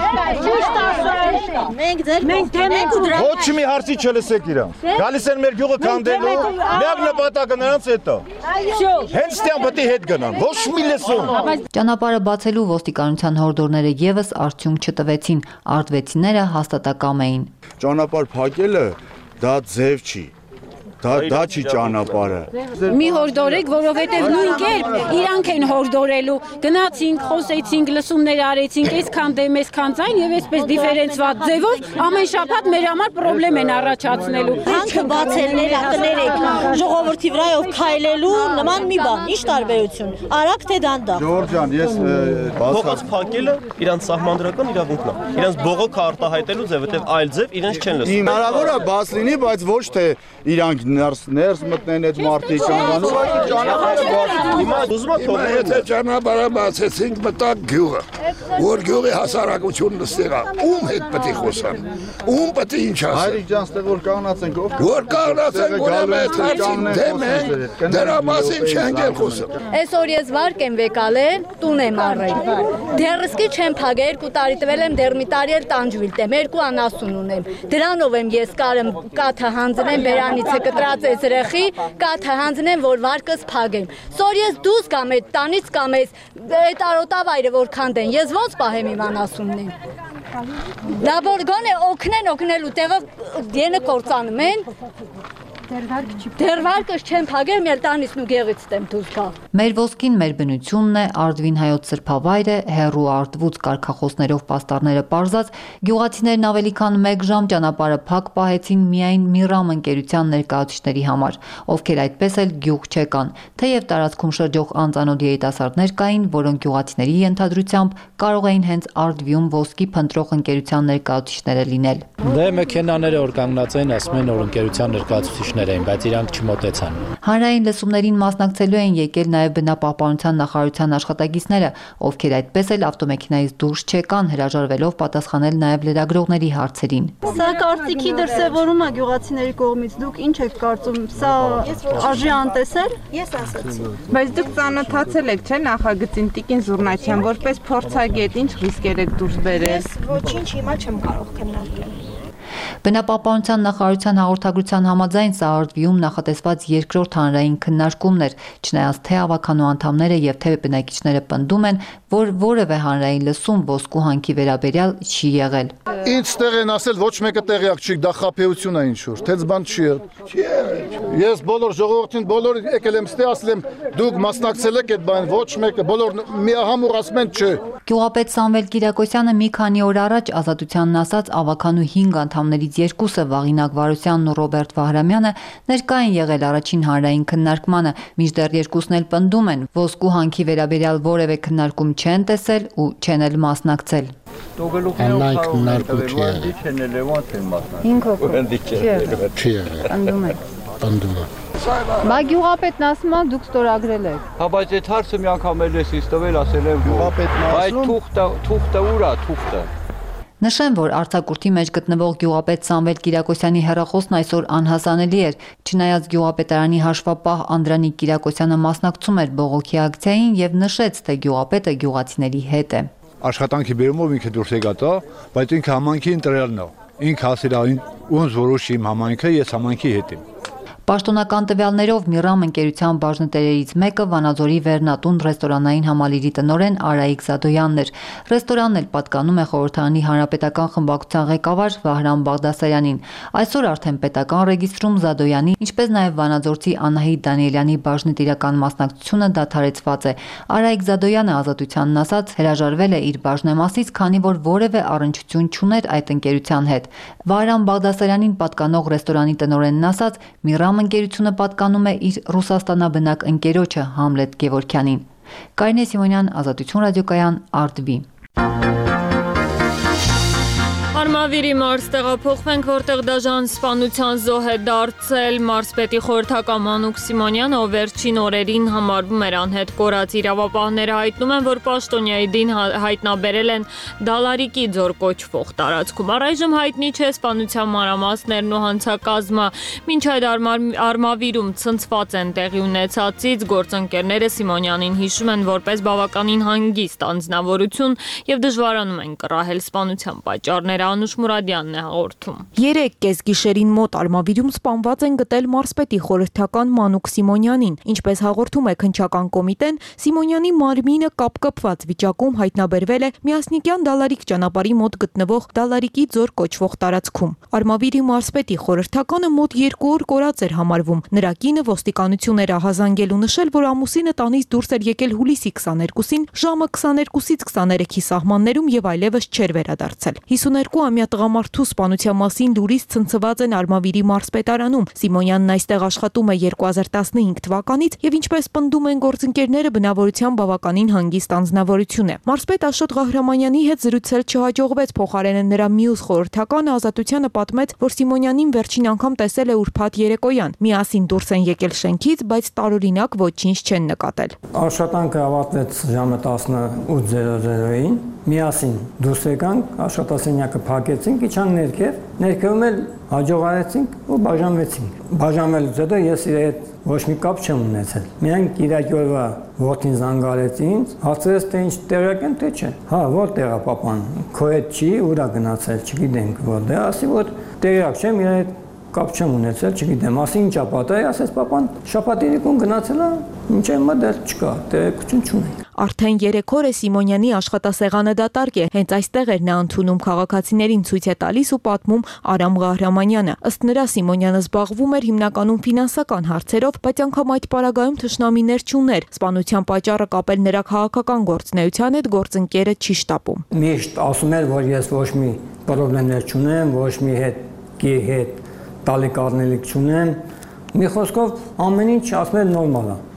ճիշտ ասում ենք ձեր մենք դրա ոչ մի հարցի չլսեք իրան։ Գալիս են մեր գյուղը քանդելու, միակ նպատակը նրանց հետ է։ Հենց ստյան պետք է հետ գնան, ոչ մի լսում։ Ճանապարհը բացելու ոստիկանության հորդորները եւս արդյունք չտվեցին, արտվեցիները հաստատակամ էին։ Ճանապարհ փակելը դա ձև չի։ Դա դա չի ճանապարհը։ Մի հորդորեք, որովհետև նույն կերպ իրանք են հորդորելու։ Գնացինք, խոսեցինք, լսումներ արեցինք, այսքան դեմ, այսքան ցայն եւ այսպես դիֆերենցված ձևով ամեն շաբաթ մեր համար խնդրեմ են առաջացնելու։ Հանքը բացելներ, կներեք, ժողովրդի վրայով քայլելու նման մի բան, ի՞նչ տարբերություն։ Արագ թե դանդաղ։ Ժողովուրդ ջան, ես փողոց փակելը իրանց սահմանադրական իրավունքն է։ Իրանց բողոքը արտահայտելու ձև, որտեղ այլ ձև իրենց չեն լսում։ Հնարավոր է բաց լինի, բայց ոչ թե իրանք ներս ներս մտնեն այդ մարտի կանգան, ուղղակի ճանապարհը բաց։ Հիմա ուզում եք թողնել։ Եթե ճանապարհը բացեցինք, մտակ գյուղը, որ գյուղի հասարակությունն ստեղա, ում հետ պետք է խոսան։ Ում պետք է ինչ ասեն։ Հայրիկ ջան, ստեղ որ կանգնած ենք, ով։ Որ կանգնած ենք, ուրեմն այդ հարցին դեմ ենք, դրա մասին չենք էլ խոսում։ Այսօր ես վարկ եմ վեկալել, տուն եմ առել։ Դեռսկի չեմ փագել, երկու տարի տվել եմ, դեռ մի տարի էլ տանջվիլ տեմ, երկու անասուն ունեմ։ Դրանով եմ ես կարեմ կաթը հանձնեմ բերանից կտրած այս երեխի, կաթը հանձնեմ, որ վարկս փագեմ։ Սոր ես դուրս կամ այդ տանից կամ այդ արոտավայրը որ քանդեն, ես ոնց պահեմ իմ անասուններին։ Դա որ գոնե օգնեն, օգնելու տեղը դենը կործանում են։ Դեռ վարկս չեմ փագել, մեր տանից ու գեղից տեմ դուրս գա։ Մեր ոսկին մեր բնությունն է, Արտվին հայոց սրբավայր է, հերու Արտվուց կարգախոսներով պաստառները պարզած, գյուղացիներն ավելի քան մեկ ժամ ճանապարհը փակ պահեցին միայն Միրամ ընկերության ներկայացուցիչների համար, ովքեր այդպես էլ գյուղ չեկան, թեև տարածքում շրջող անծանոթ երիտասարդներ կային, որոնք գյուղացիների ենթադրությամբ կարող էին հենց Արտվիում ոսկի փնտրող ընկերության ներկայացուցիչները լինել։ Դե մեքենաները որ կանգնած էին, ասում են որ ընկերության ներկայացուցիչներ հերոսներ էին, բայց իրանք չմոտեցան։ Հանրային լսումներին մասնակցելու են եկել նաև բնապահպանության նախարարության աշխատակիցները, ովքեր այդպես էլ ավտոմեքենայից դուրս չեկան, հրաժարվելով պատասխանել նաև լրագրողների հարցերին։ Սա կարծիքի դրսևորում է գյուղացիների կողմից։ Դուք ինչ եք կարծում, սա արժի անտեսել։ Ես ասացի։ Բայց դուք ծանոթացել եք, չէ՞, նախագծին Տիկին Զուռնաչյան, որպես փորձագետ, ինչ ռիսկեր եք դուրս բերել։ Ես ոչինչ հիմա չեմ կարող քննարկել։ Բնապահպանության նախարարության հաղորդագրության համաձայն սա Արդվիում նախատեսված երկրորդ հանրային քննարկումն էր, չնայած թե ավականու անդամները եւ թե բնակիչները պնդում են, որ որևէ հանրային լսում ոսկու հանքի վերաբերյալ չի եղել։ Ինչ տեղ են ասել, ոչ մեկը տեղյակ չի, դա խաբեություն է ինչ-որ, թե բան չի եղել։ Ես բոլոր ժողովրդին, բոլոր եկել եմ ստե ասել եմ, դուք մասնակցել եք այդ բան, ոչ մեկը, բոլոր միահամուռ ասում են չէ։ Գյուղապետ Սամվել Կիրակոսյանը մի քանի օր առաջ Ազատությանն ասաց ավականու հինգ անդամներից երկուսը Վաղինակ Վարոսյանն ու Ռոբերտ Վահրամյանը ներկա են եղել առաջին հանրային քննարկմանը, մինչդեռ երկուսն էլ պնդում են, ոսկու հանքի վերաբերյալ որևէ քննարկում չեն տեսել ու չեն էլ մասնակցել։ Հանրային քննարկում չի եղել։ Չի եղել։ Պնդում եք։ Պնդում եք։ Բա գյուղապետն ասում է դուք ստորագրել եք։ Հա բայց այդ հարցը մի անգամ էլ էս ինձ տվել, ասել եմ գյուղապետն ասում։ Այդ թուղթը, թուղթը ուր է, թուղթը։ Նշեմ, որ արձակուրդի մեջ գտնվող գյուղապետ Սամվել Կիրակոսյանի հեռախոսն այսօր անհասանելի էր, չնայած գյուղապետարանի հաշվապահ Անդրանիկ Կիրակոսյանը մասնակցում էր բողոքի ակցիային եւ նշեց, թե գյուղապետը գյուղացիների հետ է։ Աշխատանքի բերումով ինքը դուրս եկած է, բայց ինքը համայնքի ընտրելն է։ Ինքը ասել է ոնց որոշի իմ համայնքը, ես համայնքի հետ եմ։ Պաշտոնական տվյալներով Միրամ ընկերության բաժնետերերից մեկը Վանաձորի Վերնատուն ռեստորանային համալիրի տնօրեն Արայիկ Զադոյանն էր։ Ռեստորանն էլ պատկանում է խորհրդարանի հանրապետական խմբակցության ղեկավար Վահրամ Բաղդասարյանին։ Այսօր արդեն պետական ռեգիստրում Զադոյանի, ինչպես նաև Վանաձորցի Անահիտ Դանիելյանի բաժնետիրական մասնակցությունը դադարեցված է։ Արայիկ Զադոյանը Ազատությանն ասաց, հրաժարվել է իր բաժնեմասից, քանի որ որևէ առնչություն չուներ այդ ընկերության հետ։ Վահրամ Բաղդասարյանին պատկանող ռեստորանի տնօրենն ասաց, Միրամ ընկերությունը պատկանում է իր ռուսաստանաբնակ ընկերոջը Համլետ Գևորքյանին։ Կարինե Սիմոնյան, Ազատություն ռադիոկայան, Արդվի։ Արմավիրի մարզ տեղափոխվենք, որտեղ դաժան սպանության զոհ է դարձել մարզպետի խորհրդական Մանուկ Սիմոնյանը, ով վերջին օրերին համարվում էր անհետ կորած։ Իրավապահները հայտնում են, որ պաշտոնյայի դին հայտնաբերել են Դալարիկի ձոր կոչվող տարածքում։ Առայժմ հայտնի չէ սպանության մանրամասներն ու հանցակազմը։ Մինչ այդ Արմավիրում ցնցված են տեղի ունեցածից, գործընկերները Սիմոնյանին հիշում են որպես բավականին հանգիստ անձնավորություն եւ դժվարանում են կռահել սպանության պատճառները։ Անուշ Մուրադյանն է հաղորդում։ Երեք կեսգիշերին մոտ Արմավիրում սպանված են գտել մարզպետի խորհրդական Մանուկ Սիմոնյանին։ Ինչպես հաղորդում է քննչական կոմիտեն, Սիմոնյանի մարմինը կապկպված վիճակում հայտնաբերվել է Միասնիկյան Դալարիկ ճանապարհի մոտ գտնվող Դալարիկի ձոր կոչվող տարածքում։ Արմավիրի մարզպետի խորհրդականը մոտ երկու օր կորած էր համարվում։ Նրա կինը ոստիկանություն էր ահազանգել ու նշել, որ ամուսինը տանից դուրս էր եկել հուլիսի քսաներկուսին ժամը քսաներկուսից քսաներեքի սահմաններում եւ այլևս չէր վերադարձել։ հիսուներկու-ամյա տղամարդու սպանության մասին լուրից ցնցված են Արմավիրի մարզպետարանում։ Սիմոնյանն այստեղ աշխատում է երկու հազար տասնհինգ թվականից եւ ինչպես պնդում են գործընկերները, բնավորության բավականին հանգիստ անձնավորություն է։ Մարզպետ Աշոտ Ղահրամանյանի հետ զրուցել չհաջողվեց, փոխարենը նրա մյուս խորհրդականը Ազատությանը պատմեց, որ Սիմոնյանին վերջին անգամ տեսել է ուրբաթ երեկոյան։ Միասին դուրս են եկել շենքից, բայց տարօրինակ ոչինչ չեն նկատել։ Աշխատանքը ավարտվեց ժամը տասնութ զրո զրոյին։ Միասին դուրս եկանք, աշխատասենյակը փակեցինք, իջան ներքև, ներքևում էլ հաջողարեցինք ու բաժանվեցինք։ Բաժանվելուց հետո ես իր հետ ոչ մի կապ չեմ ունեցել։ Միայն Կիրակի օրվա որդին զանգարեց ինձ, հարցրեց թե ինչ տեղյակ եմ, թե չէ։ Հա, որտեղ է պապան։ Քո հետ չի, ուր է գնացել, չգիտենք որտեղ, ասի որ տեղյակ չեմ, իր հետ կապ չեմ ունեցել, չգիտեմ, ասի ինչա պատահի, ասես պապան շաբաթերիկուն գնացել է, ինչ հիմա դեռ չկա, տեղեկություն չունենք։ Արդեն երեք օր է Սիմոնյանի աշխատասեղանը դատարկ է, հենց այստեղ էր նա ընդունում քաղաքացիներին, ցույց է տալիս ու պատմում Արամ Ղահրամանյանը։ Ըստ նրա Սիմոնյանը զբաղվում էր հիմնականում ֆինանսական հարցերով, բայց անգամ այդ պարագայում թշնամիներ չուներ։ Սպանության պատճառը կապել նրա քաղաքական գործունեության հետ գործընկերը չի շտապում։ Միշտ ասում էր, որ ես ոչ մի պրոբլեմներ չունեմ, ոչ մի հետ կի հետ տալիք առնելիք չունեմ։ Մի խոսքով ամեն ինչ ասում էր նորմալ է։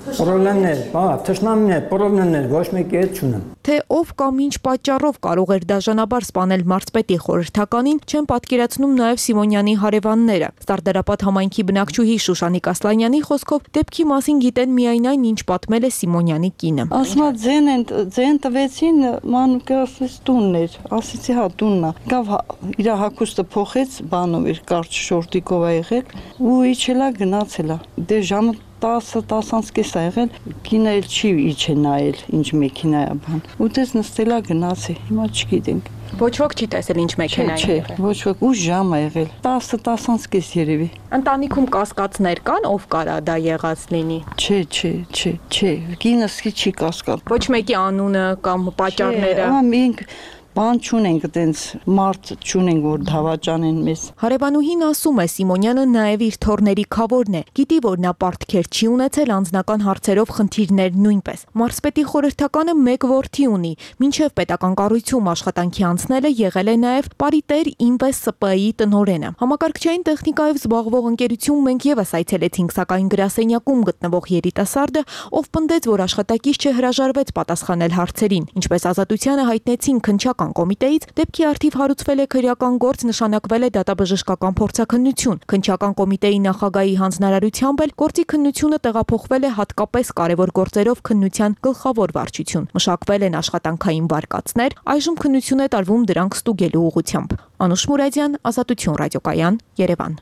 Պրոբլեմներ, բա, թշնամիներ, պրոբլեմներ ոչ մեկի հետ չունեմ։ Թե ով կամ ինչ պատճառով կարող էր դաժանաբար սպանել մարզպետի խորհրդականին, չեն պատկերացնում նաև Սիմոնյանի հարևանները։ Սարդարապատ համայնքի բնակչուհի Շուշանիկ Ասլանյանի խոսքով դեպքի մասին գիտեն միայն այն, ինչ պատմել է Սիմոնյանի կինը։ Ասма ձեն են ձեն տվեցին մանուկը ասես տունն էր, ասեցի հա տունն է։ Գավ իր հագուստը փոխեց, բանով էր կարճ շորտիկով ա եղել ու իջելա գնացելա։ Դե ժամը տասը տասանց կես ա եղել, կինը էլ չի իջե նայել, ինչ մեքենա է բան։ Ու դες նստելա գնացի, հիմա չգիտենք։ Ոչ ոք չի տեսել ինչ մեքենա է եղել։ Ոչ ոք, ու ժամ ա եղել, տասը տասանց կես երևի։ Ընտանիքում կասկածներ կան, ով կարա դա եղած լինի։ Չէ, չէ, չէ, չէ, կինս չի կասկած։ Ոչ մեկի անունը կամ պատճառները։ Ահա մենք բան չունենք, այտենց մարդ չունենք, որ դավաճանեն մեզ։ Հարևանուհին ասում է Սիմոնյանը նաև իր թորների քավորն է։ Գիտի, որ նա պարտքեր չի ունեցել անձնական հարցերով խնդիրներ նույնպես։ Մարզպետի խորհրդականը մեկ որդի ունի, մինչև պետական կառույցում աշխատանքի անցնելը եղել է նաև Պարիտեր Ինվեստ ՍՊ-ի տնօրենը։ Համակարգչային տեխնիկայով զբաղվող ընկերություն մենք եւս այցելեցինք, սակայն գրասենյակում գտնվող երիտասարդը, ով պնդեց, որ աշխատակից չհրաժարվեց պատասխանել հարցերին, ինչպես Ազատությանը հայտնեցին քննչական կոմիտեից, դեպքի առթիվ հարուցվել է քրեական գործ, նշանակվել է դատաբժշկական փորձաքննություն։ Քննչական կոմիտեի նախագահի հանձնարարությամբ էլ գործի քննությունը տեղափոխվել է հատկապես կարևոր գործերով քննության գլխավոր վարչություն։ Մշակվել են աշխատանքային վարկածներ, այժմ քննություն է տարվում դրանք ստուգելու ուղղությամբ։ Անուշ Մուրադյան, Ազատություն ռադիոկայան, Երևան։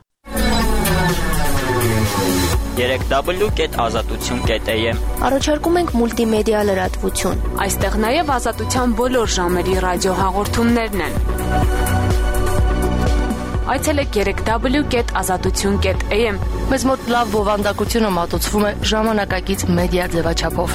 երեք w կետ ազատություն կետ a m Առաջարկում ենք մուլտիմեդիա լրատվություն։ Այստեղ նաև ազատության բոլոր ժամերի ռադիոհաղորդումներն են։ Այցելեք երեք w կետ ազատություն կետ a m Մեզ մոտ լավ բովանդակությունը մատուցվում է ժամանակակից մեդիա ձևաչափով։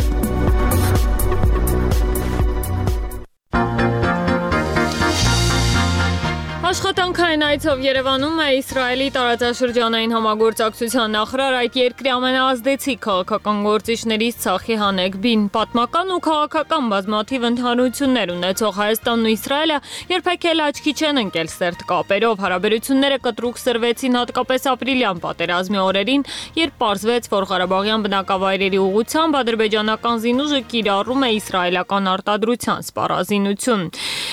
Աշխատանքային այցով Երևանում է Իսրայելի տարածաշրջանային համագործակցության նախարար այդ երկրի ամենաազդեցիկ քաղաքական գործիչներից Ցախի Հանեգբին։ Պատմական ու քաղաքական բազմաթիվ ընդհանրություններ ունեցող Հայաստանն ու Իսրայելը երբեք էլ աչքի չեն ընկել սերտ կապերով։ Հարաբերությունները կտրուկ սրվեցին հատկապես ապրիլյան պատերազմի օրերին, երբ պարզվեց, որ Ղարաբաղյան բնակավայրերի ուղղությամբ ադրբեջանական զինուժը կիրառում է իսրայելական արտադրության սպառազինություն։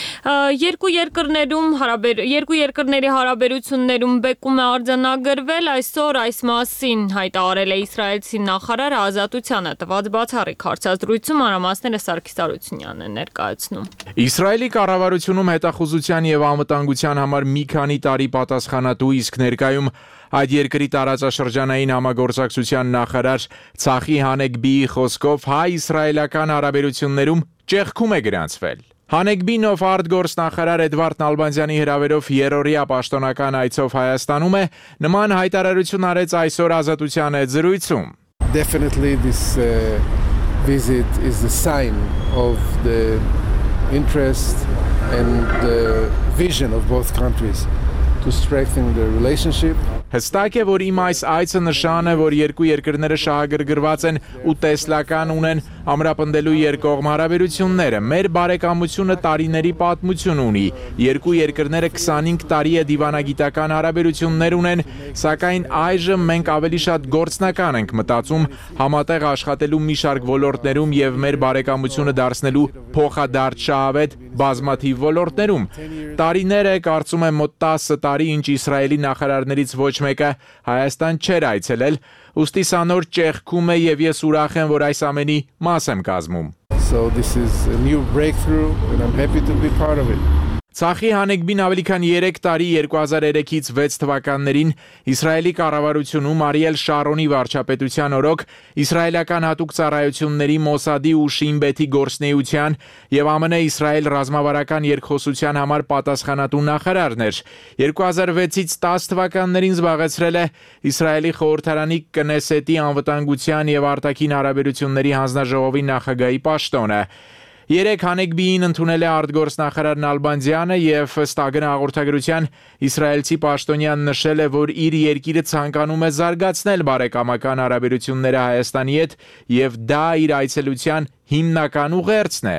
Երկու երկրներում հարաբեր Երկու երկրների հարաբերություններում բեկում է արձանագրվել, այսօր այս մասին հայտարարել է իսրայելցի նախարարը Ազատությանը տված բացառիկ հարցազրույցում, մանրամասները Սարգիս Արությունյանն է ներկայացնում։ Իսրայելի կառավարությունում հետախուզության եւ անվտանգության համար մի քանի տարի պատասխանատու, իսկ ներկայում այդ երկրի տարածաշրջանային համագործակցության նախարար Ցախի Հանեգբիի խոսքով հայ-իսրայելական հարաբերություններում ճեղքում է գրանցվել։ Հանեգբին ով արտգործնախարար Էդվարդ Նալբանդյանի հրավերով երրորդյա պաշտոնական այցով Հայաստանում է, նման հայտարարություն արեց այսօր Ազատության հետ զրույցում։ Definitely this uh, visit is a sign of the interest and the vision of both countries to strengthen the relationship. Հստակ է, որ իմ այս այցը նշան է, որ երկու երկրները շահագրգռված են ու տեսլական ունեն ամրապնդելու երկկողմ հարաբերությունները։ Մեր բարեկամությունը տարիների պատմություն ունի։ Երկու երկրները քսանհինգ տարի է դիվանագիտական հարաբերություններ ունեն, սակայն այժմ մենք ավելի շատ գործնական ենք մտածում համատեղ աշխատելու մի շարք ոլորտներում եւ մեր բարեկամությունը դարձնելու փոխադարձ շահավետ բազմաթիվ ոլորտներում։ Տարիներ է, կարծում եմ մոտ տասը տարի, ինչ Իսրայելի նախարարներից ոչ մեկը Հայաստան չէր այցելել, ուստի սա նոր ճեղքում է եւ ես ուրախ եմ, որ այս ամենի մաս եմ կազմում։ So this is a new breakthrough and I'm happy to be part of it. Ցախի Հանեգբին ավելի քան երեք տարի երկու հազար երեքից վեց թվականներին Իսրայելի կառավարությունում Արիել Շարոնի վարչապետության օրոք իսրայելական հատուկ ծառայությունների Մոսադի ու Շին Բեթի գործնեության եւ ԱՄՆ Իսրայել ռազմավարական երկխոսության համար պատասխանատու նախարարն էր։ երկու հազար վեցից տասը թվականներին զբաղեցրել է Իսրայելի խորհրդարանի Կնեսետի անվտանգության եւ արտաքին հարաբերությունների հանձնաժողովի նախագահի պաշտոնը։ Երեք Հանեգբիին ընդունել է արտգործնախարար Նալբանդյանը եւ ըստ ԱԳՆ հաղորդագրության իսրայելցի պաշտոնյան նշել է, որ իր երկիրը ցանկանում է զարգացնել բարեկամական հարաբերությունները Հայաստանի հետ եւ դա իր այցելության հիմնական ուղերձն է։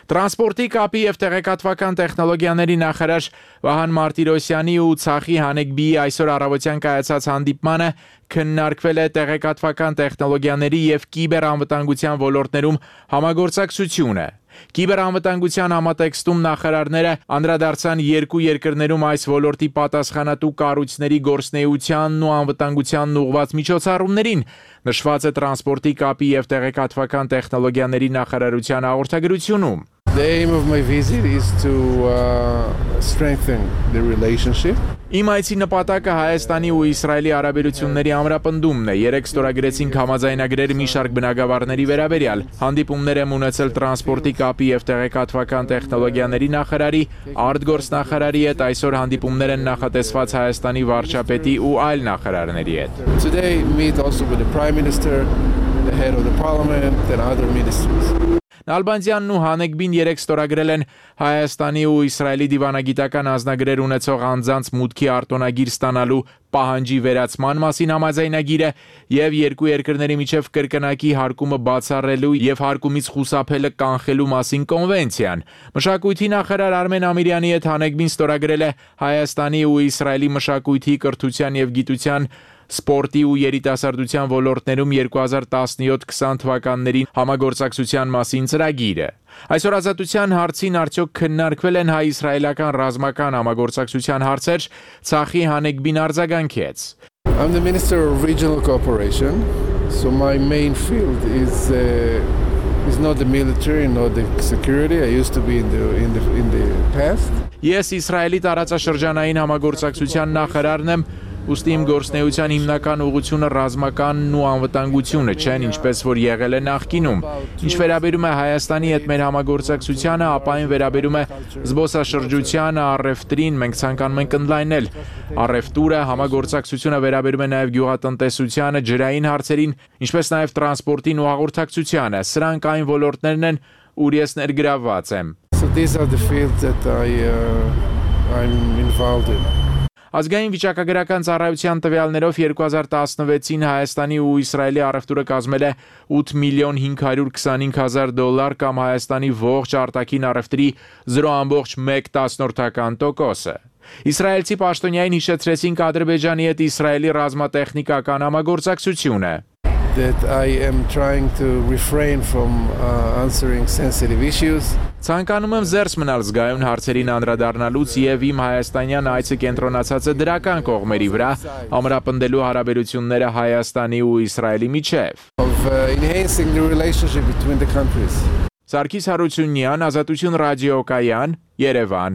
Տրանսպորտի, կապի եւ տեղեկատվական տեխնոլոգիաների նախարար Վահան Մարտիրոսյանի ու Ցախի Հանեկբիի այսօր առավոտյան կայացած հանդիպմանը քննարկվել է տեղեկատվական տեխնոլոգիաների եւ կիբերանվտանգության ոլորտներում համագործակցությունը։ Կիբերանվտանգության համատեքստում նախարարները անդրադարձան երկու երկրներում այս ոլորտի պատասխանատու կառույցների գործունեությանն ու անվտանգությանն ուղղված միջոցառումներին, նշված է տրանսպորտի, կապի եւ տեղեկատվական տեխնոլոգիաների նախարարության հաղորդագրությունում։ The aim of my visit is to uh, strengthen the relationship. Իմ այցի նպատակը Հայաստանի ու Իսրայելի հարաբերությունների ամրապնդումն է։ Երեք ստորագրեցինք համաձայնագրեր մի շարք բնագավառների վերաբերյալ։ Հանդիպումներ եմ ունեցել տրանսպորտի, կապի եւ տեղեկատվական տեխնոլոգիաների նախարարի, արտգործնախարարի հետ, այսօր հանդիպումներ են նախատեսված Հայաստանի վարչապետի ու այլ նախարարների հետ։ Today meet also with the Prime Minister, the head of the parliament and other ministries. Նալբանդյանն ու Հանեկբին երեք ստորագրել են Հայաստանի ու Իսրայելի դիվանագիտական անձնագրեր ունեցող անձանց մուտքի արտոնագիր ստանալու պահանջի վերացման մասին համաձայնագիրը եւ երկու երկրների միջև կրկնակի հարկումը բացառելու եւ հարկումից խուսափելը կանխելու մասին կոնվենցիան։ Մշակույթի նախարար Արմեն Ամիրյանի հետ Հանեկբին ստորագրել է Հայաստանի ու Իսրայելի մշակույթի, կրթության եւ գիտության, սպորտի ու երիտասարդության ոլորտներում երկու հազար տասնյոթ քսան թվականներին համագործակցության մասին ծրագիրը։ Այսօր ազատության հարցին արդյոք քննարկվել են հայ-իսրայելական ռազմական համագործակցության հարցեր, Ցախի Հանեկբին արձագանքեց։ I'm the Minister of Regional Cooperation, so my main field is uh, is not the military nor the security. I used to be in the in the in the past. Ես Իսրայելի տարածաշրջանային համագործակցության նախարարն եմ, ուստի իմ գործնեության հիմնական ուղղությունը ռազմականն ու անվտանգությունը չեն, ինչպես որ եղել է նախկինում։ Ինչ վերաբերում է Հայաստանի հետ մեր համագործակցությանը, ապա այն վերաբերում է զբոսաշրջությանը, առևտրին, մենք ցանկանում ենք ընդլայնել առևտուրը, համագործակցությունը վերաբերում է նաև գյուղատնտեսությանը, ջրային հարցերին, ինչպես նաև տրանսպորտին ու հաղորդակցությանը։ Սրանք այն ոլորտներն են, ուր ես ներգրավված եմ։ So these are the fields that I uh, I'm involved in. Ազգային վիճակագրական ծառայության տվյալներով երկու հազար տասնվեցին Հայաստանի ու Իսրայելի առևտուրը կազմել է ութ միլիոն հինգ հարյուր քսանհինգ հազար դոլար կամ Հայաստանի ողջ արտաքին առևտրի զրո բացառիկ մեկ տասնորդական տոկոսը։ Իսրայելցի պաշտոնյային հիշեցրեցին Ադրբեջանի հետ Իսրայելի ռազմատեխնիկական համագործակցությունը։ That I am trying to refrain from uh, answering sensitive issues. Ցանկանում եմ զերծ մնալ զգայուն հարցերին անդրադառնալուց եւ իմ հայաստանյան այցը կենտրոնացած է դրական կողմերի վրա, ամրապնդելու հարաբերությունները Հայաստանի ու Իսրայելի միջև։ Of uh, enhancing the relationship between the countries. Սարգիս Հարությունյան, Ազատություն ռադիոկայան, Երևան։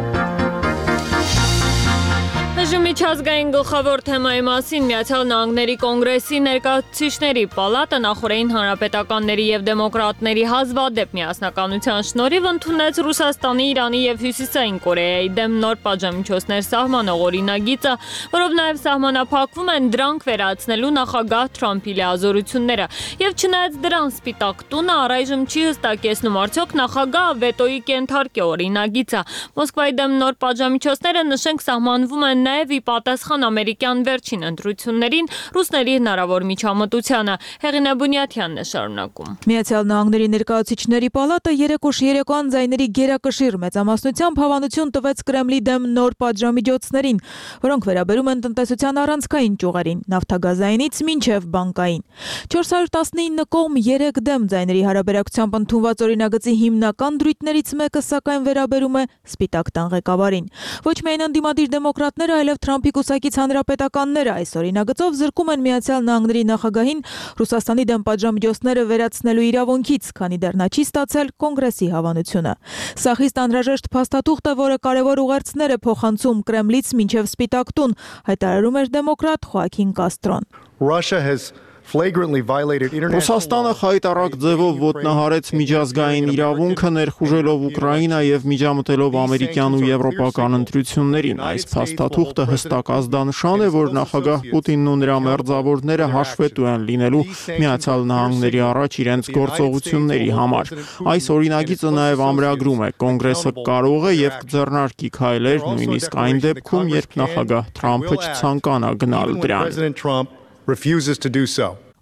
Միջազգային գլխավոր թեմայի մասին Միացյալ Նահանգների կոնգրեսի ներկայացուցիչների պալատը նախորդին հանրապետականների եւ դեմոկրատների հազվադեպ միասնականության շնորհիվ ընդունեց Ռուսաստանի, Իրանի եւ Հյուսիսային Կորեայի դեմ նոր պատժամիջոցներ սահմանող օրինագիծը, որով նաեւ սահմանափակվում են դրանք վերացնելու նախագահ Թրամփի լիազորությունները։ Եվ չնայած դրան Սպիտակ տունը առայժմ չի հստակեցնում արդյոք նախագահը վետոյի կենթարկի օրինագիծը։ Մոսկվայի դեմ նոր պատժամիջոցները նշենք սահմանվում են նաեւ պատասխան ամերիկյան վերջին ընտրություններին ռուսների հնարավոր միջամտությանը։ Հեղինե Բունյաթյանն է շարունակում։ Միացյալ Նահանգների ներկայացուցիչների պալատը երեկոш երեկոյան ձայների գերակշիռ մեծամասնությամբ հավանություն տվեց Կրեմլի դեմ նոր պատժամիջոցներին, որոնք վերաբերում են տնտեսության առանցքային ճյուղերին, նավթագազայինից մինչև բանկային։ չորս հարյուր տասնինը կողմ երեք դեմ ձայների հարաբերակցությամբ ընդունված օրինագծի հիմնական դրույթներից մեկը սակայն վերաբերում է Սպիտակ տան ղեկավարին։ Ոչ միայն ընդդիմադիր դեմոկրատները, այլև Թրամփի կուսակից հանրապետականները այս օրինագծով զրկում են Միացյալ Նահանգների նախագահին Ռուսաստանի դեմ պատժամիջոցները վերացնելու իրավունքից, քանի դեռ նա չի ստացել կոնգրեսի հավանությունը։ Սա խիստ անհրաժեշտ փաստաթուղթ է, որը կարևոր ուղերձներ է փոխանցում Կրեմլից մինչև Սպիտակ տուն, հայտարարում էր դեմոկրատ Խոակին Կաստրոն։ Russia has flagrantly violated international Ռուսաստանը խայտառակ ձևով ոտնահարեց միջազգային իրավունքը, ներխուժելով Ուկրաինա եւ միջամտելով ամերիկյան ու եվրոպական ընտրություններին։ Այս փաստաթուղթը հստակ ազդանշան է, որ նախագահ Պուտինն ու նրա մերձավորները հաշվետու են լինելու Միացյալ Նահանգների առաջ իրենց գործողությունների համար։ Այս օրինագիծը նաեւ ամրագրում է կոնգրեսը կարող է եւ կձեռնարկի քայլեր նույնիսկ այն դեպքում, երբ նախագահ Թրամփը չցանկանա գնալ դրան։ refuses to do so.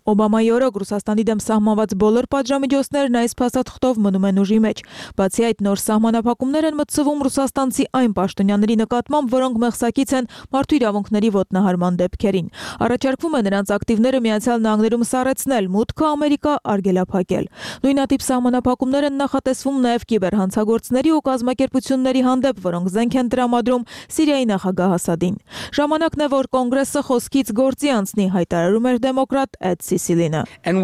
Օբամայի օրոք Ռուսաստանի դեմ սահմանված բոլոր պատժամիջոցներն այս փաստաթղթով մնում են ուժի մեջ։ Բացի այդ, նոր սահմանափակումներ են մտցվում ռուսաստանցի այն պաշտոնյաների նկատմամբ, որոնք մեղսակից են մարդու իրավունքների ոտնահարման դեպքերին։ Առաջարկվում է նրանց ակտիվները Միացյալ Նահանգներում սառեցնել, մուտքը Ամերիկա արգելափակել։ Նույնատիպ սահմանափակումներ են նախատեսվում նաև կիբերհանցագործների ու կազմակերպությունների հանդեպ, որոնք զենք են տրամադրում Սիրիայի նախագահ Ասադին։ Ժամանակն է, որ կոնգրեսը խոսքից գործի անցնի, հայտարարում էր դեմոկրատ Էդ Սիսիլինը։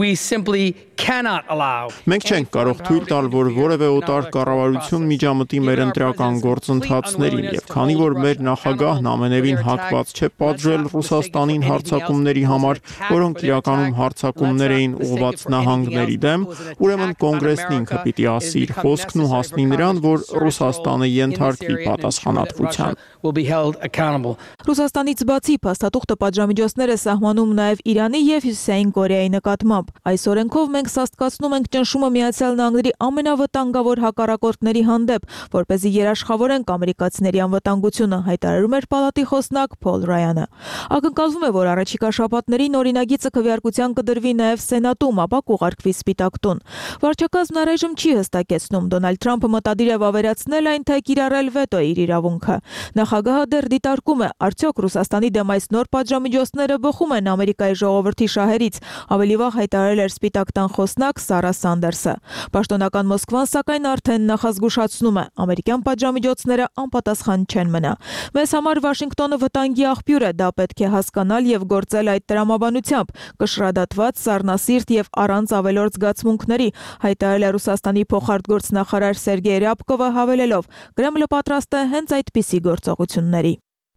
Մենք չենք կարող թույլ տալ, որ որևէ օտար կառավարություն միջամտի մեր ընտրական գործընթացներին, եւ քանի որ մեր նախագահն ամենևին հակված չէ պատժել Ռուսաստանին հարձակումների համար, որոնք իրականում հարձակումներ էին ուղղված նահանգների դեմ, ուրեմն կոնգրեսն ինքը պիտի ասի իր խոսքն ու հասնի նրան, որ Ռուսաստանը ենթարկվի պատասխանատվության։ Ռուսաստանից բացի փաստաթուղթը պատժամիջոցներ է սահմանում նաև Իրանի եւ Հյուսիսային Կորեայի նկատմամբ։ Այս օրենքով մենք սաստկացնում ենք ճնշումը Միացյալ Նահանգների ամենավտանգավոր հակառակորդների հանդեպ, որպեսզի երաշխավորենք ամերիկացիների անվտանգությունը, հայտարարում էր պալատի խոսնակ Փոլ Ռայանը։ Ակնկալվում է, որ առաջիկա շաբաթներին օրինագիծը քվեարկության կդրվի նաև Սենատում, ապա կուղարկվի Սպիտակ տուն։ Վարչակազմն առայժմ չի հստակեցնում Դոնալդ Թրամփը մտադիր է վավերացնել այն, թե կիրառել վետոյի իր իրավունքը։ Նախագահը դեռ դիտարկում է, արդյոք Ռուսաստանի դեմ այս նոր պատժամիջոցները բխում են Ամերիկայի ժողովրդի շահերից, ավելի վաղ հայտարարել էր Սպիտակ տան խոսնակ Սարա Սանդերսը։ Պաշտոնական Մոսկվան սակայն արդեն նախազգուշացնում է, ամերիկյան պատժամիջոցները անպատասխան չեն մնա։ Մեզ համար Վաշինգտոնը վտանգի աղբյուր է, դա պետք է հասկանալ եւ գործել այդ տրամաբանությամբ, կշռադատված, սառնասիրտ եւ առանց ավելորդ զգացմունքների, հայտարարել է Ռուսաստանի փոխարտգործնախարար Սերգեյ Ռյաբկովը, հավելելով. Կրեմլը պատրաստ է հենց այդպիսի գործողությունների։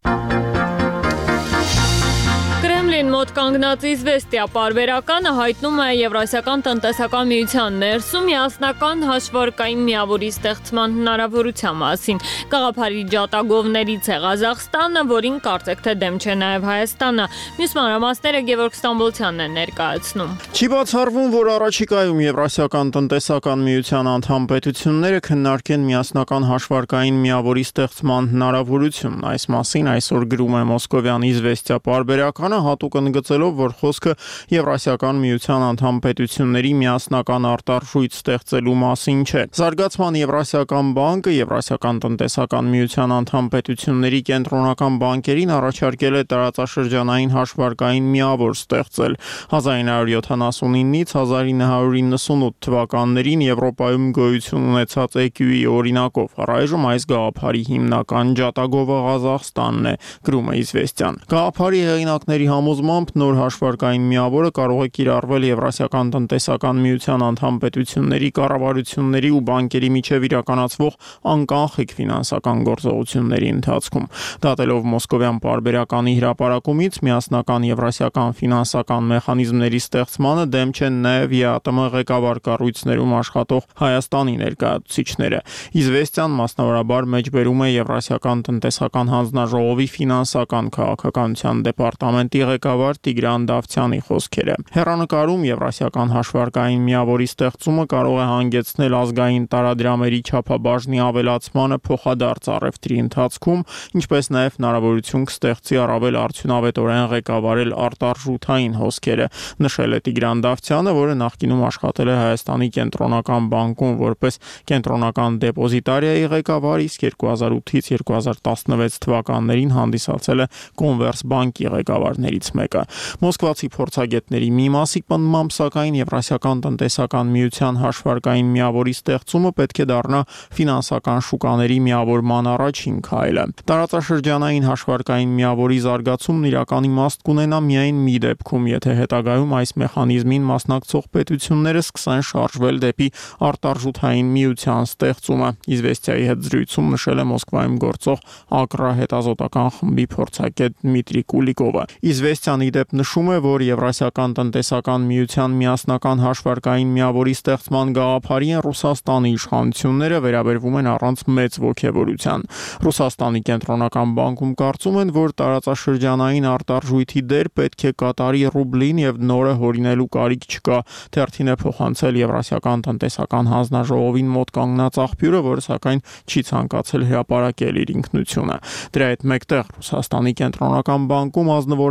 Կրեմլին մոտ կանգնած Իզվեստիա պարբերականը հայտնում է Եվրասիական տնտեսական միության ներսում միասնական հաշվարկային միավորի ստեղծման հնարավորության մասին։ Գաղափարի ջատագովներից է Ղազախստանը, որին կարծեք թե դեմ չէ նաև Հայաստանը։ Մյուս մանրամասները Գևորգ Ստամբոլցյանն է ներկայացնում։ Չի բացառվում, որ առաջիկայում Եվրասիական տնտեսական միության անդամ պետությունները քննարկեն միասնական հաշվարկային միավորի ստեղծման հնարավորություն։ Այս մասին այսօր գրում է Մոսկովյան Իզվեստիա պարբերականը, հատուկ ընդգծելով, որ խոսքը Եվրասիական միության անդամ պետությունների միասնական արտարժույթ ստեղծելու մասին չէ։ Զարգացման Եվրասիական բանկը Եվրասիական տնտեսական միության անդամ պետությունների կենտրոնական բանկերին առաջարկել է տարածաշրջանային հաշվարկային միավոր ստեղծել։ հազար ինը հարյուր յոթանասունինից հազար ինը հարյուր իննսունութ թվականներին Եվրոպայում գոյություն ունեցած E Q-ի օրինակով։ Առայժմ այս գաղափարի հիմնական ջատագովը Ղազախստանն է, գրում է Իզվեստիան։ Գաղափարի հեղինակների համոզմամբ նոր հաշվարկային միավորը կարող է կիրառվել Եվրասիական տնտեսական միության անդամ պետությունների կառավարությունների ու բանկերի միջև իրականացվող անկանխիկ ֆինանսական գործողությունների ընթացքում։ Դատելով Մոսկովյան պարբերականի հրապարակումից միասնական եվրասիական ֆինանսական մեխանիզմների ստեղծմանը դեմ չեն նաև Ե A T M ղեկավար կառույցներում աշխատող Հայաստանի ներկայացուցիչները։ Իզվեստիան մասնավորաբար մեջբերում է Եվրասիական տնտեսական հանձնաժողովի ֆինանսական քաղաքականության դեպարտամենտի ղեկավար Տիգրան Դավթյանի խոսքերը։ Հեռանկարում Եվրասիական հաշվարկային միավորի ստեղծումը կարող է հանգեցնել ազգային տարադրամերի չափաբաժնի ավելացմանը փոխադարձ առևտրի ընթացքում, ինչպես նաև հնարավորություն կստեղծի առավել արդյունավետորեն ղեկավարել արտարժութային հոսքերը, նշել է Տիգրան Դավթյանը, որը նախկինում աշխատել է Հայաստանի կենտրոնական բանկում որպես կենտրոնական դեպոզիտարիայի ղեկավար, իսկ երկու հազար ութից երկու հազար տասնվեց թվականներին հանդիսացել է Կոնվերս բանկի ղեկավարներից մեկը։ Մոսկվացի փորձագետների մի մասի պնդմամբ, սակայն Եվրասիական տնտեսական միության հաշվարկային միավորի ստեղծումը պետք է դառնա ֆինանսական շուկաների միավորման առաջին քայլը։ Տարածաշրջանային հաշվարկային միավորի զարգացումն իրական իմաստ կունենա միայն մի դեպքում, եթե հետագայում այս մեխանիզմին մասնակցող պետությունները սկսեն շարժվել դեպի արտարժութային միության ստեղծումը։ Իզվեստիայի հետ զրույցում նշել է Մոսկվայում գործող Ակրա հետազոտական խմբի փորձագետ Դմիտրի Կուլիկովը։ Իզվեստիան ի դեպ նշում է, որ Եվրասիական տնտեսական միության միասնական հաշվարկային միավորի ստեղծման գաղափարին Ռուսաստանի իշխանությունները վերաբերվում են առանց մեծ ոգևորության։ Ռուսաստանի կենտրոնական բանկում կարծում են, որ տարածաշրջանային արտարժույթի դեր պետք է կատարի ռուբլին եւ նորը հորինելու կարիք չկա։ Թերթին է փոխանցել Եվրասիական տնտեսական հանձնաժողովին մոտ կանգնած աղբյուրը, որը սակայն չի ցանկացել հրապարակել իր ինքնությունը։ Դրա հետ մեկտեղ Ռուսաստանի կենտրոնական բանկում ազնվորեն խոս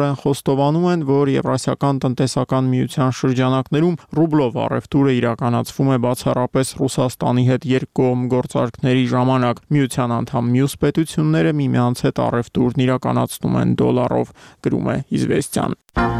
խոստովանում են, որ Եվրասիական տնտեսական միության շրջանակներում ռուբլով առևտուրը իրականացվում է բացառապես Ռուսաստանի հետ երկկողմ գործարքների ժամանակ։ Միության անդամ մյուս պետությունները միմյանց հետ առևտուրն իրականացնում են դոլարով, գրում է Իզվեստյան։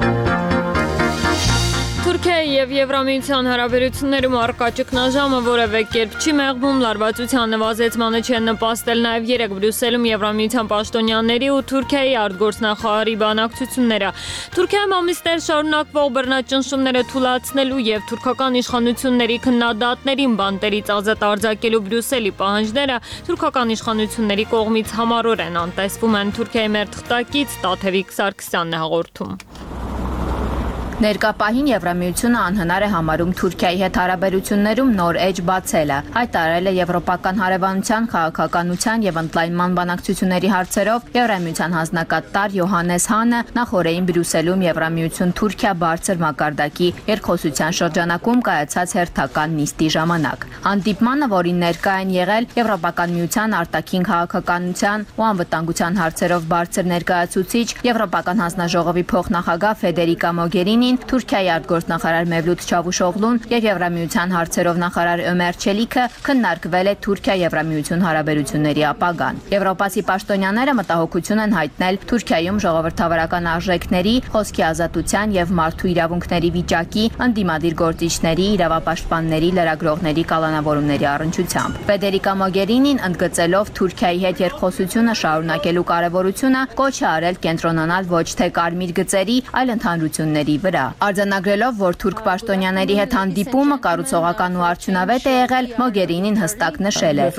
Թուրքիայի եւ Եվրամիության հարաբերություններում առկա ճգնաժամը որևէ կերպ չի մեղմում, լարվածության նվազեցմանը չեն նպաստել նաեւ երեք Բրյուսելում Եվրամիության պաշտոնյաների ու Թուրքիայի արտգործնախարարի բանակցությունները։ Թուրքիայում ամիսներ շարունակվող բռնաճնշումները թույլատնելու եւ թուրքական իշխանությունների քննադատներին բանտերից ազատ արձակելու Բրյուսելի պահանջները թուրքական իշխանությունների կողմից համառոր են անտեսվում են Թուրքիայի մեր թղթակից Տաթևիկ Սարգսյանն է հաղորդում։ Ներկա պահին Եվրամիությունը անհնար է համարում Թուրքիայի հետ հարաբերություններում նոր էջ բացելը, հայտարարել է Եվրոպական հարևանության, քաղաքականության եւ ընդլայնման բանակցությունների հարցերով Եվրամիության հանձնակատար Յոհաննես Հանը նախորդին Բրյուսելում Եվրամիություն-Թուրքիա բարձր մակարդակի երկխոսության շրջանակում կայացած հերթական նիստի ժամանակ։ Հանդիպմանը, որին ներկա են եղել Եվրոպական միության արտաքին քաղաքականության ու անվտանգության հարցերով բարձր ներկայացուցիչ Եվրոպական հանձնաժողովի փոխնախագահ Ֆեդերիկա Մոգերինի, Թուրքիայի արտգործնախարար Մևլութ Չավուշօղլուն եւ Եվրամիության հարցերով նախարար Ömer Çelikը քննարկվել է Թուրքիա-Եվրամիություն հարաբերությունների ապագան։ Եվրոպացի պաշտոնյաները մտահոգություն են հայտնել Թուրքիայում ժողովրդավարական արժեքների, խոսքի ազատության եւ մարդու իրավունքների վիճակի, ընդդիմադիր գործիչների, իրավապաշտպանների, լրագրողների կալանավորումների առնչությամբ։ Ֆեդերիկա Մոգերինին ընդգծելով Թուրքիայի հետ երկխոսությունը շարունակելու կարևորությունը կոչ է արել կենտրոնանալ ոչ թե կարմիր գծերի, այլ ընդհանրությունների վրա։ Արձանագրելով, որ թուրք պաշտոնյաների հետ հանդիպումը կառուցողական ու արդյունավետ է եղել, Մոգերինին հստակ նշել է.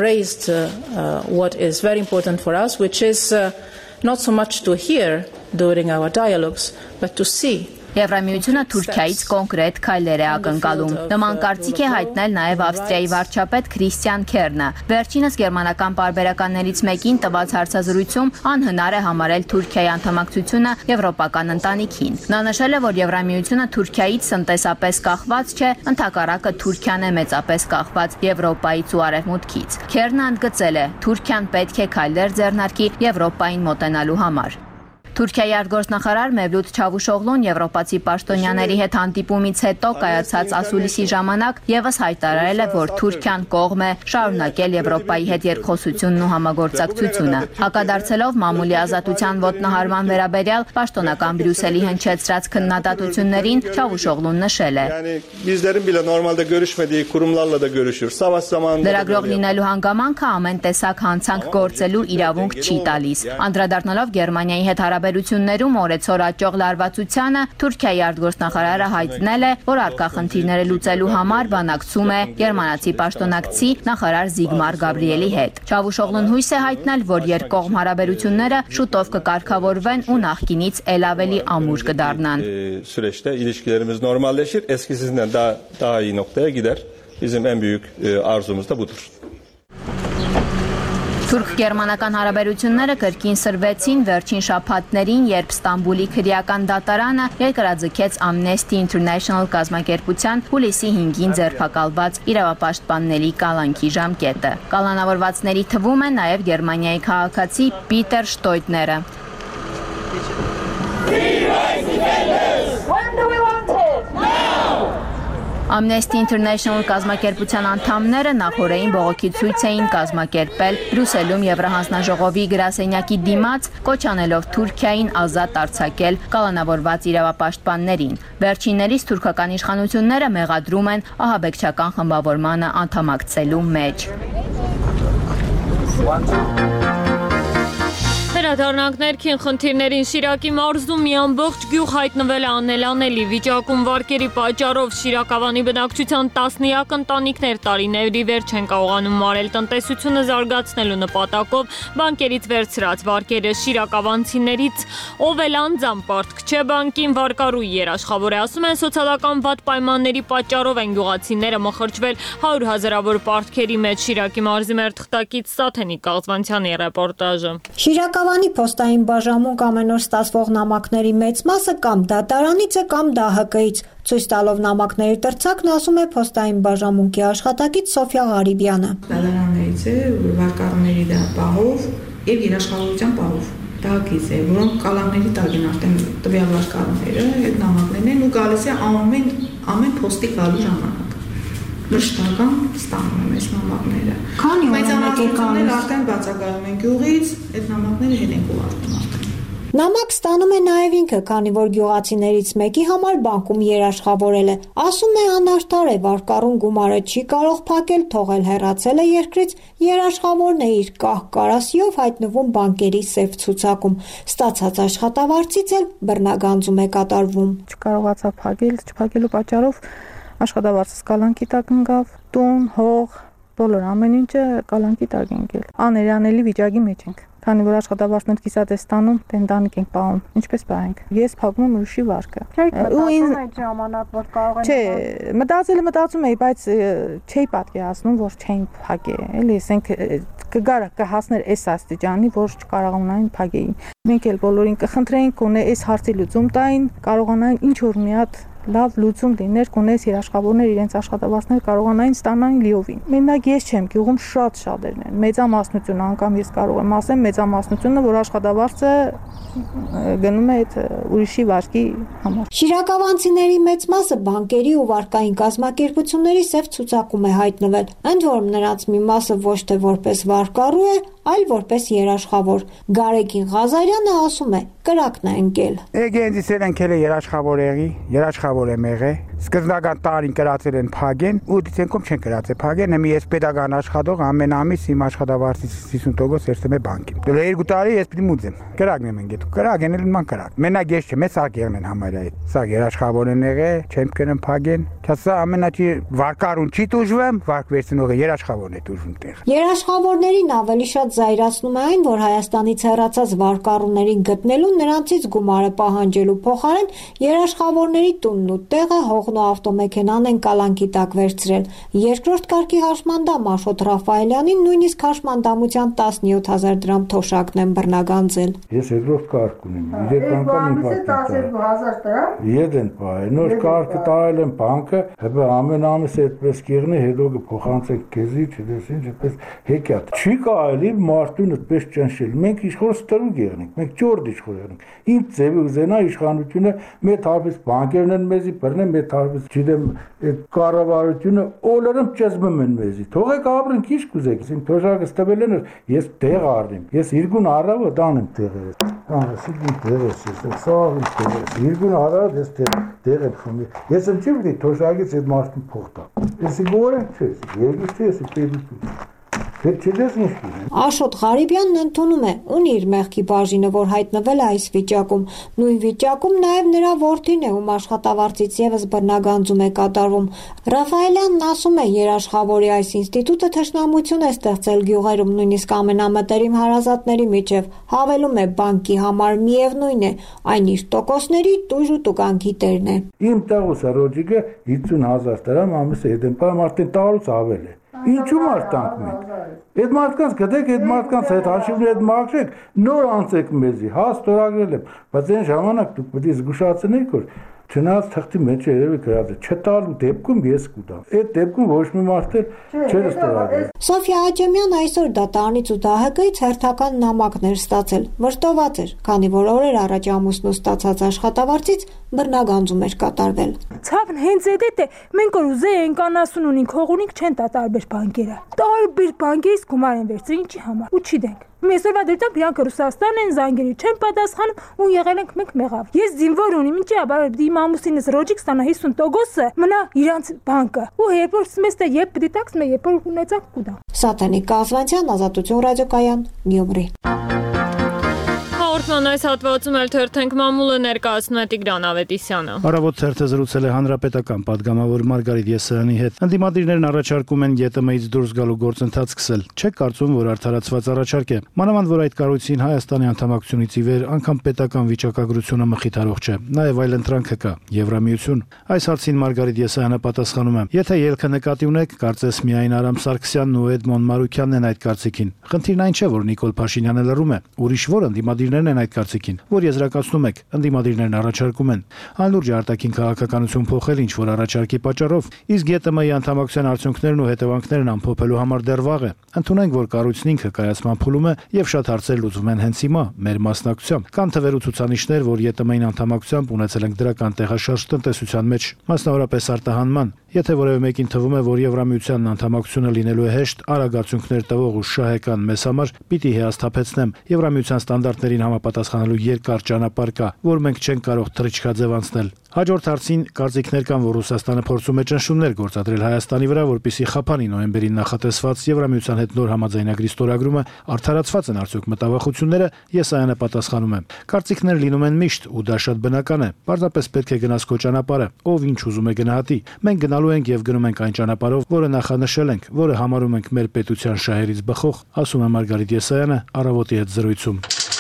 What is very important for us, which is uh, not so much to hear during our dialogues, but to see. Եվրամիությունը Թուրքիայից կոնկրետ քայլեր է ակնկալում։ Նման կարծիք է հայտնել նաև Ավստրիայի վարչապետ Քրիստիան Քերնը։ Վերջինս գերմանական պարբերականներից մեկին տված հարցազրույցում անհնար է համարել Թուրքիայի անդամակցությունը եվրոպական ընտանիքին։ Նա նշել է, որ Եվրամիությունը Թուրքիայից տնտեսապես կախված չէ, ընդհակառակը Թուրքիան է մեծապես կախված Եվրոպայից ու Արևմուտքից։ Քերնը ընդգծել է. Թուրքիան պետք է քայլեր ձեռնարկի Եվրոպային մոտենալու համար։ Թուրքիայի արտգործնախարար Մևլութ Չավուշօղլուն Եվրոպացի պաշտոնյաների հետ հանդիպումից հետո կայացած ասուլիսի ժամանակ եւս հայտարարել է, որ Թուրքիան կողմ է շարունակել Եվրոպայի հետ երկխոսությունն ու համագործակցությունը։ Հակադարձելով մամուլի ազատության ոտնահարման վերաբերյալ պաշտոնական Բրյուսելի հնչեցրած քննադատություններին Չավուշօղլուն նշել է. Լրագրող լինելու հանգամանքը ամեն տեսակ հանցանք գործելու իրավունք չի տալիս։ Անդրադառնալով Գերմանիայի հետ հարաբերություններում օրեցօր աճող լարվածությանը, Թուրքիայի արտգործնախարարը հայտնել է, որ առկա խնդիրները լուծելու համար բանակցում է գերմանացի պաշտոնակցի նախարար Զիգմար Գաբրիելի հետ։ Չավուշօղլուն հույս է հայտնել, որ երկկողմ հարաբերությունները շուտով կկարգավորվեն ու նախկինից էլ ավելի ամուր կդառնան։ Süreçte ilişkilerimiz normalleşir. Eskisinden daha daha iyi noktaya gider. Bizim en büyük arzumuz da budur. Թուրք-գերմանական հարաբերությունները կրկին սրվեցին վերջին շաբաթներին, երբ Ստամբուլի քրեական դատարանը երկրաձգեց Amnesty International կազմակերպության հուլիսի հինգին ձերբակալված իրավապաշտպանների կալանքի ժամկետը։ Կալանավորվածների թվում է նաև Գերմանիայի քաղաքացի Պիտեր Շտոյտները։ Amnesty International կազմակերպության անդամները նախորդին բողոքի ցույց էին կազմակերպել Բրյուսելում Եվրահանձնաժողովի գրասենյակի դիմաց, կոչ անելով Թուրքիային ազատ արձակել կալանավորված իրավապաշտպաններին։ Վերջիններիս թուրքական իշխանությունները մեղադրում են ահաբեկչական խմբավորմանը անդամակցելու մեջ։ Վերադառնանք ներքին խնդիրներին Շիրակի մարզում մի ամբողջ գյուղ հայտնվել է անելանելի վիճակում վարկերի պատճառով Շիրակավանի բնակչության տասնյակ ընտանիքներ տարիների վերջ են կարողանում մարել տնտեսությունը զարգացնելու նպատակով բանկերից վերցրած վարկերը շիրակավանցիներից ով էլ անձամբ պարտք չէ բանկին վարկառուի երաշխավոր է ասում են սոցիալական վատ պայմանների պատճառով են գյուղացիները մխրճվել հարյուր հազարավոր պարտքերի մեջ Շիրակի մարզի մեր թղթակից Սաթենիկ Աղզվանցյանի ռեպորտաժը։ Շիրակավանի փոստային բաժամունք ամեն օր ստացվող նամակների մեծ մասը կամ դատարանից է կամ դահ կից։ Ցույց տալով նամակների տրցակն ասում է փոստային բաժամունքի աշխատակից Սոֆիա Ղարիբյանը։ Դատարաններից է վարկառների դա պահով եւ երաշխավորության պահով։ դագիզ է, որոնք կալանների տակ են արդեն տվյալ վարկառները, այդ նամակներն են ու գալիս է ամեն ամեն փոստի գալու ժամանակ։ Մշտական ստանում եմ այս նամակները։ Քանի Բայց օրինակ է անհատություններ գալիս։ արդեն բացակայում են գյուղից, այդ նամակները հետ են ուղարկում արդեն։ Նամակ ստանում է նաև ինքը, քանի որ գյուղացիներից մեկի համար բանկում երաշխավորել է։ Ասում է անարդար է, վարկառուն գումարը չի կարող փակել, թողել հեռացել է երկրից, երաշխավորն է իր կահ կարասիով հայտնվում բանկերի սև ցուցակում։ Ստացած աշխատավարձից էլ բռնագանձում է կատարվում։ Չկարողացա փակել, չփակելու պատճառով աշխատավարձս կալանքի տակ ընկավ, տուն, հող, բոլոր ամեն ինչը կալանքի տակ ընկել։ Աներանելի վիճակի մեջ ենք։ Քանի որ աշխատավարձներ կիսատ է ստանում, տենտանիք ենք պահում, ինչպես պահենք։ Ես փակում եմ ուրիշի վարկը։ Ու ինձ այդ ժամանակ որ կարող են Չէ, մտածելը մտածում էի, բայց չէի պատկերացնում, որ չէին փակե, էլի, ասենք կգարա կհասներ այս աստիճանի, որ չկարողանային փակեին։ Մենք էլ բոլորին կխնդրեինք, կոնե այս հարցի լուծում տային, կարողանային ինչ որ մի հատ լավ լուծում լիներ, կոնես երաշխավորներ իրենց աշխատավարձներ կարողանային ստանան լիովին։ Մենակ ես չեմ, գյուղում շատ շատերն են։ Մեծամասնությունը, անգամ ես կարող եմ ասեմ, մեծամասնությունը, որ աշխատավարձը գնում է այդ ուրիշի վարկի համար։ Շիրակավանցիների մեծ մասը բանկերի ու վարկային կազմակերպությունների սև ցուցակում է հայտնվել, ընդ որում նրանց մի մասը ոչ թե որպես վարկառու է, այլ որպես երաշխավոր։ Գարեգին Ղազարյանը ասում է, կրակն է ընկել։ Էգենցի սերենքել է երաշխավոր եղի, երաշխավոր եմ եղել։ Սկզբնական տարին կրացել են փագեն, ու դիտենքում չեն կրացել փագեն, եմ ես pedagogan աշխատող ամեն ամիս իմ աշխատավարձից հիսուն տոկոս երթում է բանկին։ Դե երկու տարի ես պիտի մուծեմ։ Կրակն եմ ընկել։ Կրակն էլ ման կրակ։ Մենակ ես չեմ, ես ակ եղնեն համարյա այդ։ Սա երաշխավոր են եղել, չեմ կրեմ փագեն։ Չասա ամենաճի վարկառուն չի դժվեմ, վարկ վերցնողը երաշխավորն է դժվում տեղ։ Երաշխավորներին ավելի շատ զայրացնում է այն, որ Հայաստանից հեռացած վարկառուներին գտնելու նրանցից գումարը պահանջելու փոխարեն երաշխավորների տունն ու տեղը հողն ու ավտոմեքենան են կալանքի տակ վերցրել։ Երկրորդ կարգի հաշմանդամ Աշոտ Ռաֆայելյանին նույնիսկ հաշմանդամության տասնյոթ հազար դրամ թոշակն են բռնագանձել։ Ես երկրորդ կարգ ունեմ, իրեք անգամ իմ Եդեն պահել, նոր կարգը տարել եմ բանկը, հետո ամեն ամիս այդպես կեղնի, հետո կփոխանցենք քեզի, չդես ինչ, այդպես հեքիաթ։ Չի կարելի մարդուն այդպես ճնշել։ Մենք իշխոր ստրուկ եղնենք, մենք ճորդ իշխոր եղնենք։ Իմ ձևը ուզենա իշխանությունը մեր հարբից բանկերն են մեզի բռնեն, մեր հարբից չդեմ այդ կառավարությունը օլերում ճզմում են մեզի։ Թողեք ապրենք ինչ կուզեք։ Իմ թոշակը ստվել են, ես տեղ առնեմ։ Ես երկուն առավը տանեմ տեղը։ Ահա սիգի տեղս է, սաղ տեղս։ Երկուն առավը ես տեղ եմ խմի։ Ես եմ չի պիտի թոշակից այդ մարդուն փող տա։ Ես գորը չէ, երկու չէ, ես պետք է Աշոտ Ղարիբյանն ընդունում է, ունի իր մեղքի բաժինը, որ հայտնվել է այս վիճակում։ Նույն վիճակում նաև նրա որդին է, ում աշխատավարձից եւս բռնագանձում է կատարվում։ Ռաֆայելյանն ասում է, երաշխավորի այս ինստիտուտը թշնամություն է ստեղծել գյուղերում, նույնիսկ ամենամտերիմ հարազատների միջև։ Հավելում է, բանկի համար միևնույն է, այն իր տոկոսների տույժ ու տուգանքի տերն է։ Իմ տաղուսը ռոջիկը հիսուն հազար դրամ ամիսը հետեմ պայմ արդեն տարուց ավել է։ Ինչու մարդանք մենք։ Այդ մարդկանց գտեք, այդ մարդկանց հետ հաշիվներ հետ մաքրեք, նոր անցեք մեզի, հա ստորագրել եմ, բայց այն ժամանակ դուք պետք է զգուշացնեք, որ չնայած թղթի մեջ երևի գրած է, չտալու դեպքում ես կուտամ։ Այդ դեպքում ոչ մի մարդ էլ չէր ստորագրել։ Սոֆիա Աջեմյանը այսօր դատարանից ու դահ կից հերթական նամակներ ստացել, վրդոված էր, քանի որ օրեր առաջ ամուսնու ստացած աշխատավարձից բռնագանձում էր կատարվել։ Ցավն հենց այդ է, մենք որ ուզեի ենք անասուն ունենք, հող ունենք, չեն տա տարբեր բանկերը։ Տարբեր բանկերից գումար են վերցրել, ինչի համար։ Ու չի դենք։ Մեսօրվա դեպքում իրանք Ռուսաստան են, զանգերի չեն պատասխանում ու եղել ենք մենք մեղավ։ Ես զինվոր ունիմ, ինչի՞ աբար իմ ամուսինս ռոջիկ ստանա հիսուն տոկոսը, մնա իրանց բանկը։ Ու երբ որ ասում ես թե երբ պիտի տաքս մե, երբ որ ունեցանք կուտա։ Սաթենիկ Կազվանցյան, Ազատություն ռադիոկայան, Գյումրի։ Հաղորդման այս հատվածում էլ թերթենք մամուլը ներկայացնում է Տիգրան Ավետիսյանը։ Առավոտ թերթը զրուցել է հանրապետական падգամավոր Մարգարիտ Եսայանի հետ։ Ընդդիմադիրներն առաջարկում են ԵՏՄ-ից դուրս գալու գործընթաց սկսել։ Չեք կարծում, որ արդարացված առաջարկ է։ Մանավանդ որ այդ կառույցին Հայաստանի անդամակցությունից ի վեր անգամ պետական վիճակագրությունը մխիթարող չէ։ Նաև այլ ընտրանքը կա՝ Եվրամիություն։ Այս հարցին Մարգարիտ Եսայանը պատասխանում է. Եթե ելքը նկատի ունեք, կարծես միայն Արամ Սարգսյանն ու Էդմոն Մարուկյանն են այդ կարծիքին։ Խնդիրն այն չէ, որ Նիկոլ Փաշինյանը լռում է։ Ուրիշ որ ընդդիմադիրներն են այդ կարծիքին, որ եզրակացնում եք, ընդդիմադիրներն առաջարկում են անլուրջ արտաքին քաղաքականություն փոխել ինչ որ առաջարկի պատճառով, իսկ ԵՏՄ-ի անդամակցության արդյունքներն ու հետևանքներն ամփոփելու համար դեռ վաղ է։ Ընդունենք, որ կառույցն ինքը կայացման փուլում է եւ շատ հարցեր լուծվում են հենց հիմա մեր մասնակցությամբ։ Կան թվեր ու ցուցանիշներ, որ ԵՏՄ-ին անդամակցությամբ ունեցել ենք դրական տեղաշարժ տնտեսության մեջ, մասնավորապես արտահանման։ Եթե որևէ մեկին թվում է, որ Եվրամիությանն անդամակցությունը լինելու է հեշտ, արագ արդյունքներ տվող ու շահեկան մեզ համար, պիտի հիասթափեցնեմ։ Եվրամիության ստանդարտներին համապատասխանելու երկար ճանապարհ կա, որ մենք չենք կարող թռիչքաձև անցնել։ Հաջորդ հարցին կարծիքներ կան, որ Ռուսաստանը փորձում է ճնշումներ գործադրել Հայաստանի վրա, որպեսզի խափանի նոյեմբերին նախատեսված Եվրամիության հետ նոր համաձայնագրի ստորագրումը արդարացված են արդյոք մտավախությունները, ես այանը պատասխանում եմ։ Կարծիքներ լինում են միշտ ու դա շատ բնական է։ Պարզապես պետք է գնաս քո ճանապարհը, ով ինչ ուզում է գնահատի։ Մենք գնալու ենք եւ գնում ենք այն ճանապարհով, որը նախանշել ենք, որը համարում ենք մեր պետության շահերից բխող, ասում է Մարգարիտ Եսայանը Առավոտի հետ զրույցում։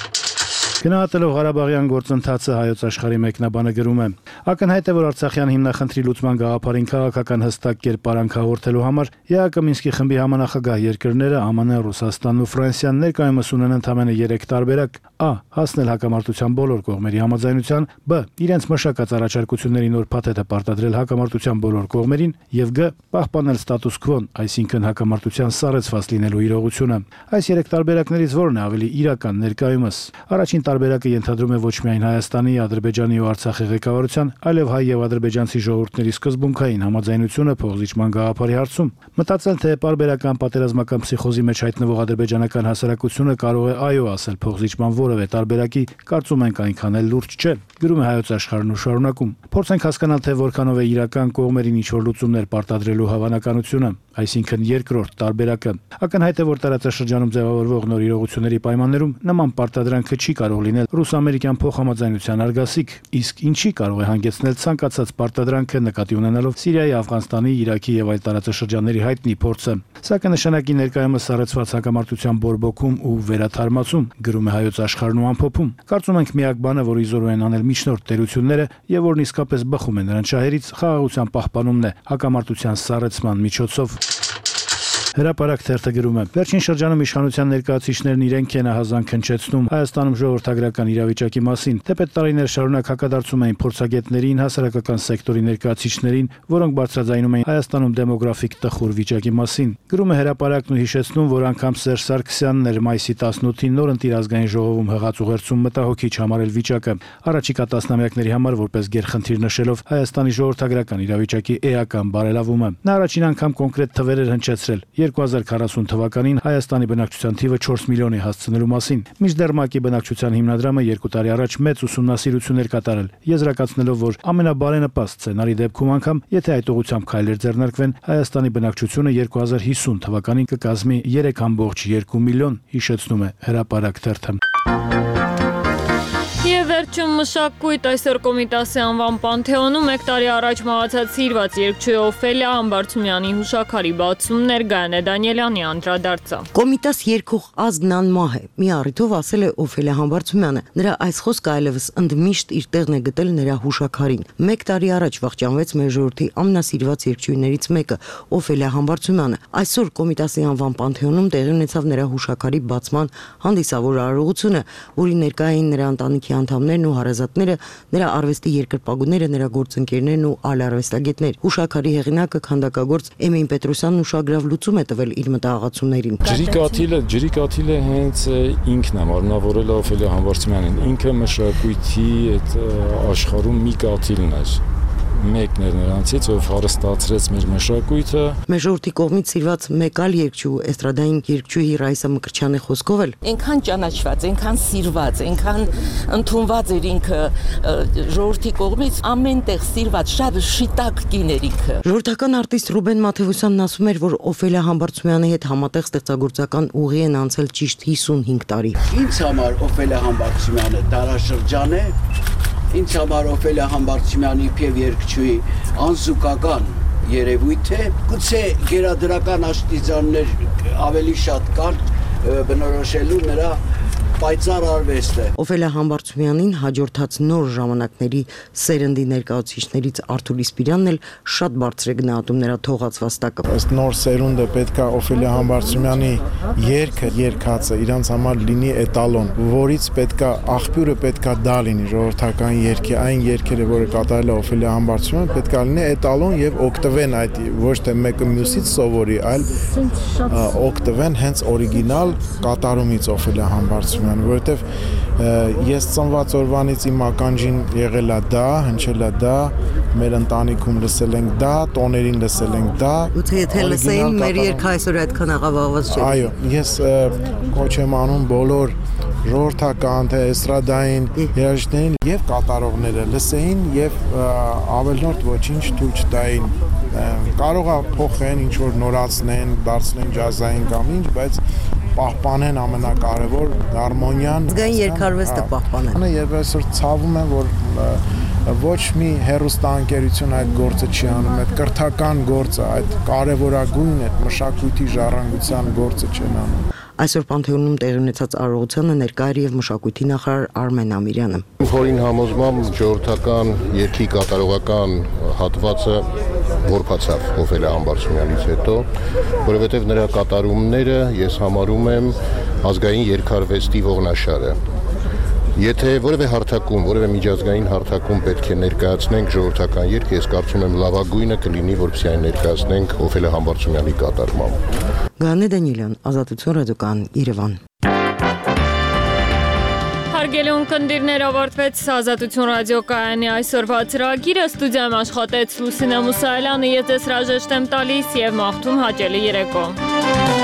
Գնահատելով Ղարաբաղյան գործընթացը Հայոց աշխարհի մեկնաբանը գրում է. Ակնհայտ է, որ Արցախյան հիմնախնդրի լուծման գաղափարին քաղաքական հստակ կերպարանք հաղորդելու համար ԵԱԿ Մինսկի խմբի համանախագահ երկրները ԱՄՆ, Ռուսաստանն ու Ֆրանսիան ներկայումս ունեն ընդամենը երեք տարբերակ. Ա. Հասնել հակամարտության բոլոր կողմերի համաձայնության, Բ. Իրենց մշակած առաջարկությունների նոր փաթեթը պարտադրել հակամարտության բոլոր կողմերին եւ Գ. Պահպանել ստատուս քվոն, այսինքն հակամարտության սառեցված լինելու իրողությունը։ Այս երեք տարբերակներից որն է ավելի իրական ներկայումս։ Առաջին տարբերակը ենթադրում է ոչ միայն Հայաստանի, Ադրբեջանի ու Արցախի ղեկավարության, այլև հայ եւ ադրբեջանցի ժողովուրդների սկզբունքային համաձայնությունը փոխզիջման գաղափարի հարցում։ Մտածել թե պարբերական պատերազմական փսիխոզի մեջ հայտնվող ադրբեջանական հասարակությունը կարող է այո ասել փոխզիջման որևէ տարբերակի, կարծում ենք այնքան էլ լուրջ չէ։ Գրում է Հայոց աշխարհն ու շարունակում. Փորձենք հասկանալ, թե որքանով է իրական կողմերին ինչ-որ լուծումներ պարտադրելու հավանականությունը, այսինքն երկրորդ տարբերակը։ Ակնհայտ է, որ տարածաշրջանում ձևավորվող նոր իրողությունների պայմաններում նման պարտադրանքը չի կարող լինել ռուս-ամերիկյան փոխհամաձայնության արգասիկ, իսկ ինչի կարող է հանգեցնել ցանկացած պարտադրանքը նկատի ունենալով Սիրիայի, Աֆղանստանի, Իրաքի եւ այլ տարածաշրջանների հայտնի փորձը։ Սա կնշանակի ներկայումս սառեցված հակամարտության բորբոքում ու վերաթարմացում, գրում է Հայոց աշխարհն ու ամփոփում։ Կարծում ենք միակ բանը, որ իզորու են անել միջնորդ տերությունները եւ որն իսկապես բխում է նրանց շահերից, խաղաղության պահպանումն է հակամարտության սառեցման միջոցով։ Հրապարակ թերթը գրում է. Վերջին շրջանում իշխանության ներկայացուցիչներն իրենք են ահազանգ քնչեցնում Հայաստանում ժողովրդագրական իրավիճակի մասին, թեպետ տարիներ շարունակ հակադարձում էին փորձագետներին, հասարակական սեկտորի ներկայացուցիչներին, որոնք բարձրաձայնում էին Հայաստանում դեմոգրաֆիկ տխուր վիճակի մասին։ Գրում է հրապարակն ու հիշեցնում, որ անգամ Սերժ Սարգսյանն էր մայիսի տասնութին նոր ընտիրազգային ժողովում հղած ուղերձում մտահոգիչ համարել վիճակը, առաջիկա տասնամյակների համար որպես գերխնդիր նշելով Հայաստանի ժողովրդագրական իրավիճակի էական բարելավումը։ Նա առաջին անգամ կոնկրետ թվեր էր հնչեցրել երկու հազար քառասուն թվականին Հայաստանի բնակչության թիվը չորս միլիոնի հասցնելու մասին։ Մինչդեռ ՄԱԿ-ի բնակչության հիմնադրամը երկու տարի առաջ մեծ ուսումնասիրություններ կատարել, եզրակացնելով, որ ամենաբարենպաստ սցենարի դեպքում անգամ, եթե այդ ուղղությամբ քայլեր ձեռնարկվեն, Հայաստանի բնակչությունը երկու հազար հիսուն թվականին կկազմի երեք կόμμα երկու միլիոն, հիշեցնում է հրապարակ թերթը։ Եվ վերջում մշակույթ այսօր Կոմիտասի անվան Պանթեոնում մեկ տարի առաջ մահացած սիրված երգչուհի Օֆելիա Համբարձումյանի հուշաքարի բացումներ Գայանե Դանիելյանի անդրադարձավ։ Կոմիտաս երգող ազգն անմահ է։ Մի առիթով ասել է Օֆելիա Համբարձումյանը։ Նրա այս խոսքը այլևս ընդմիշտ իր տեղն է գտել նրա հուշաքարին։ Մեկ տարի առաջ վախճանվեց մեր ժողովրդի ամենասիրված երգչուհիներից մեկը Օֆելիա Համբարձումյանը։ Այսօր Կոմիտասի անվան Պանթեոնում տեղի ունեցավ նրա հուշաքարի բացման հանդիսավոր արարողությունը, որի ներկայ էին նրա ընտանիքի անդամներն ու հարազատները, նրա արվեստի երկրպագուները, նրա գործընկերներն ու այլ արվեստագետներ։ Հուշաքարի հեղինակը քանդակագործ Էմին Պետրոսյանն ուշագրավ լուծում է տվել իր մտահղացումներին։ Ջրի կաթիլը, ջրի կաթիլը հենց ինքն է մարմնավորել Օֆելիա Համբարձումյանին։ Ինքը մշակույթի այդ աշխարհում մի կաթիլն էր։ Մեկն էր նրանցից, ով հարստացրեց մեր մշակույթը։ Մեր ժողովրդի կողմից սիրված մեկ այլ երգչուհի, էստրադային երգչուհի Ռայսա Մկրտչյանի խոսքով էլ այնքան ճանաչված, այնքան սիրված, այնքան ընդունված էր ինքը ժողովրդի կողմից, ամենտեղ սիրված, շատ շիտակ կին էր ինքը։ Ժողովրդական արտիստ Ռուբեն Մաթևոսյանն ասում էր, որ Օֆելիա Համբարձումյանի հետ համատեղ ստեղծագործական ուղի են անցել ճիշտ հիսունհինգ տարի։ Ինձ համար Օֆելիա Համբարձումյանը դարաշրջան է։ Ինձ համար Օֆելիա Համբարձումյանի իբրև երգչուհի անզուգական երևույթ է։ Գուցե գերադրական աշտիզաններ ավելի շատ կան բնորոշելու նրա պայծառ արվեստ է։ Օֆելիա Համբարձումյանին հաջորդած նոր ժամանակների սերնդի ներկայացուցիչներից Արթուր Իսպիրյանն էլ շատ բարձր է գնահատում նրա թողած վաստակը։ Ըստ նոր սերունդը պետք է Օֆելիա Համբարձումյանի երգը երգածը իրանց համար լինի էտալոն, որից պետք է աղբյուրը պետք է դա լինի ժողովրդական երգի, այն երգերը, որը կատարել է Օֆելիա Համբարձումյանը, պետք է լինի էտալոն եւ օգտվեն այդ ոչ թե մեկը մյուսից սովորի, այլ օգտվեն հենց օրիգինալ կատարումից Օֆելիա Համբարձումյանը, որովհետեւ ես ծնված օրվանից իմ ականջին եղել է դա, հնչել է դա, մեր ընտանիքում լսել ենք դա, տոներին լսել ենք դա։ Ուցե եթե լսեին մեր երգը այսօր այդքան աղավաղված չէ։ Այո, ես կոչ եմ անում բոլոր ժողովրդական թե էստրադային երաժիշտներին եւ կատարողները լսեին եւ ավելնորդ ոչինչ թույլ չտային։ Կարող է փոխեն, ինչ որ նորացնեն, դարձնեն ջազային կամ ինչ, բայց պահպանեն ամենակարևոր հարմոնիան, զգային երգարվեստը պահպանեն։ Եվ այսօր ցավում եմ, որ ոչ մի հեռուստաընկերություն այդ գործը չի անում, այդ կրթական գործը, այդ կարևորագույն այդ մշակույթի ժառանգության գործը չեն անում։ Այսօր Պանթեոնում տեղի ունեցած արարողությանը ներկա էր եւ մշակույթի նախարար Արմեն Ամիրյանը։ Խորին համոզմամբ ժողովրդական երգի կատարողական հատվածը որփացավ Օֆելիա Համբարձումյանից հետո, որովհետեւ նրա կատարումները ես համարում եմ ազգային երգարվեստի ողնաշարը։ Եթե որևէ հարթակում, որևէ միջազգային հարթակում պետք է ներկայացնենք ժողովրդական երգ, ես կարծում եմ լավագույնը կլինի, որպեսզի այն ներկայացնենք Օֆելիա Համբարձումյանի կատարմամբ։ Գանե Դանիելյան, Ազատություն ռադիոկան, Երևան։ Հարգելի ունկնդիրներ, ավարտվեց Ազատություն ռադիոկայանի այսօրվա ծրագիրը, ստուդիայում աշխատեց Լուսինե Մուսայելյանը, ես ձեզ հրաժեշտ եմ տալիս եւ մաղթում հաճելի երեկո։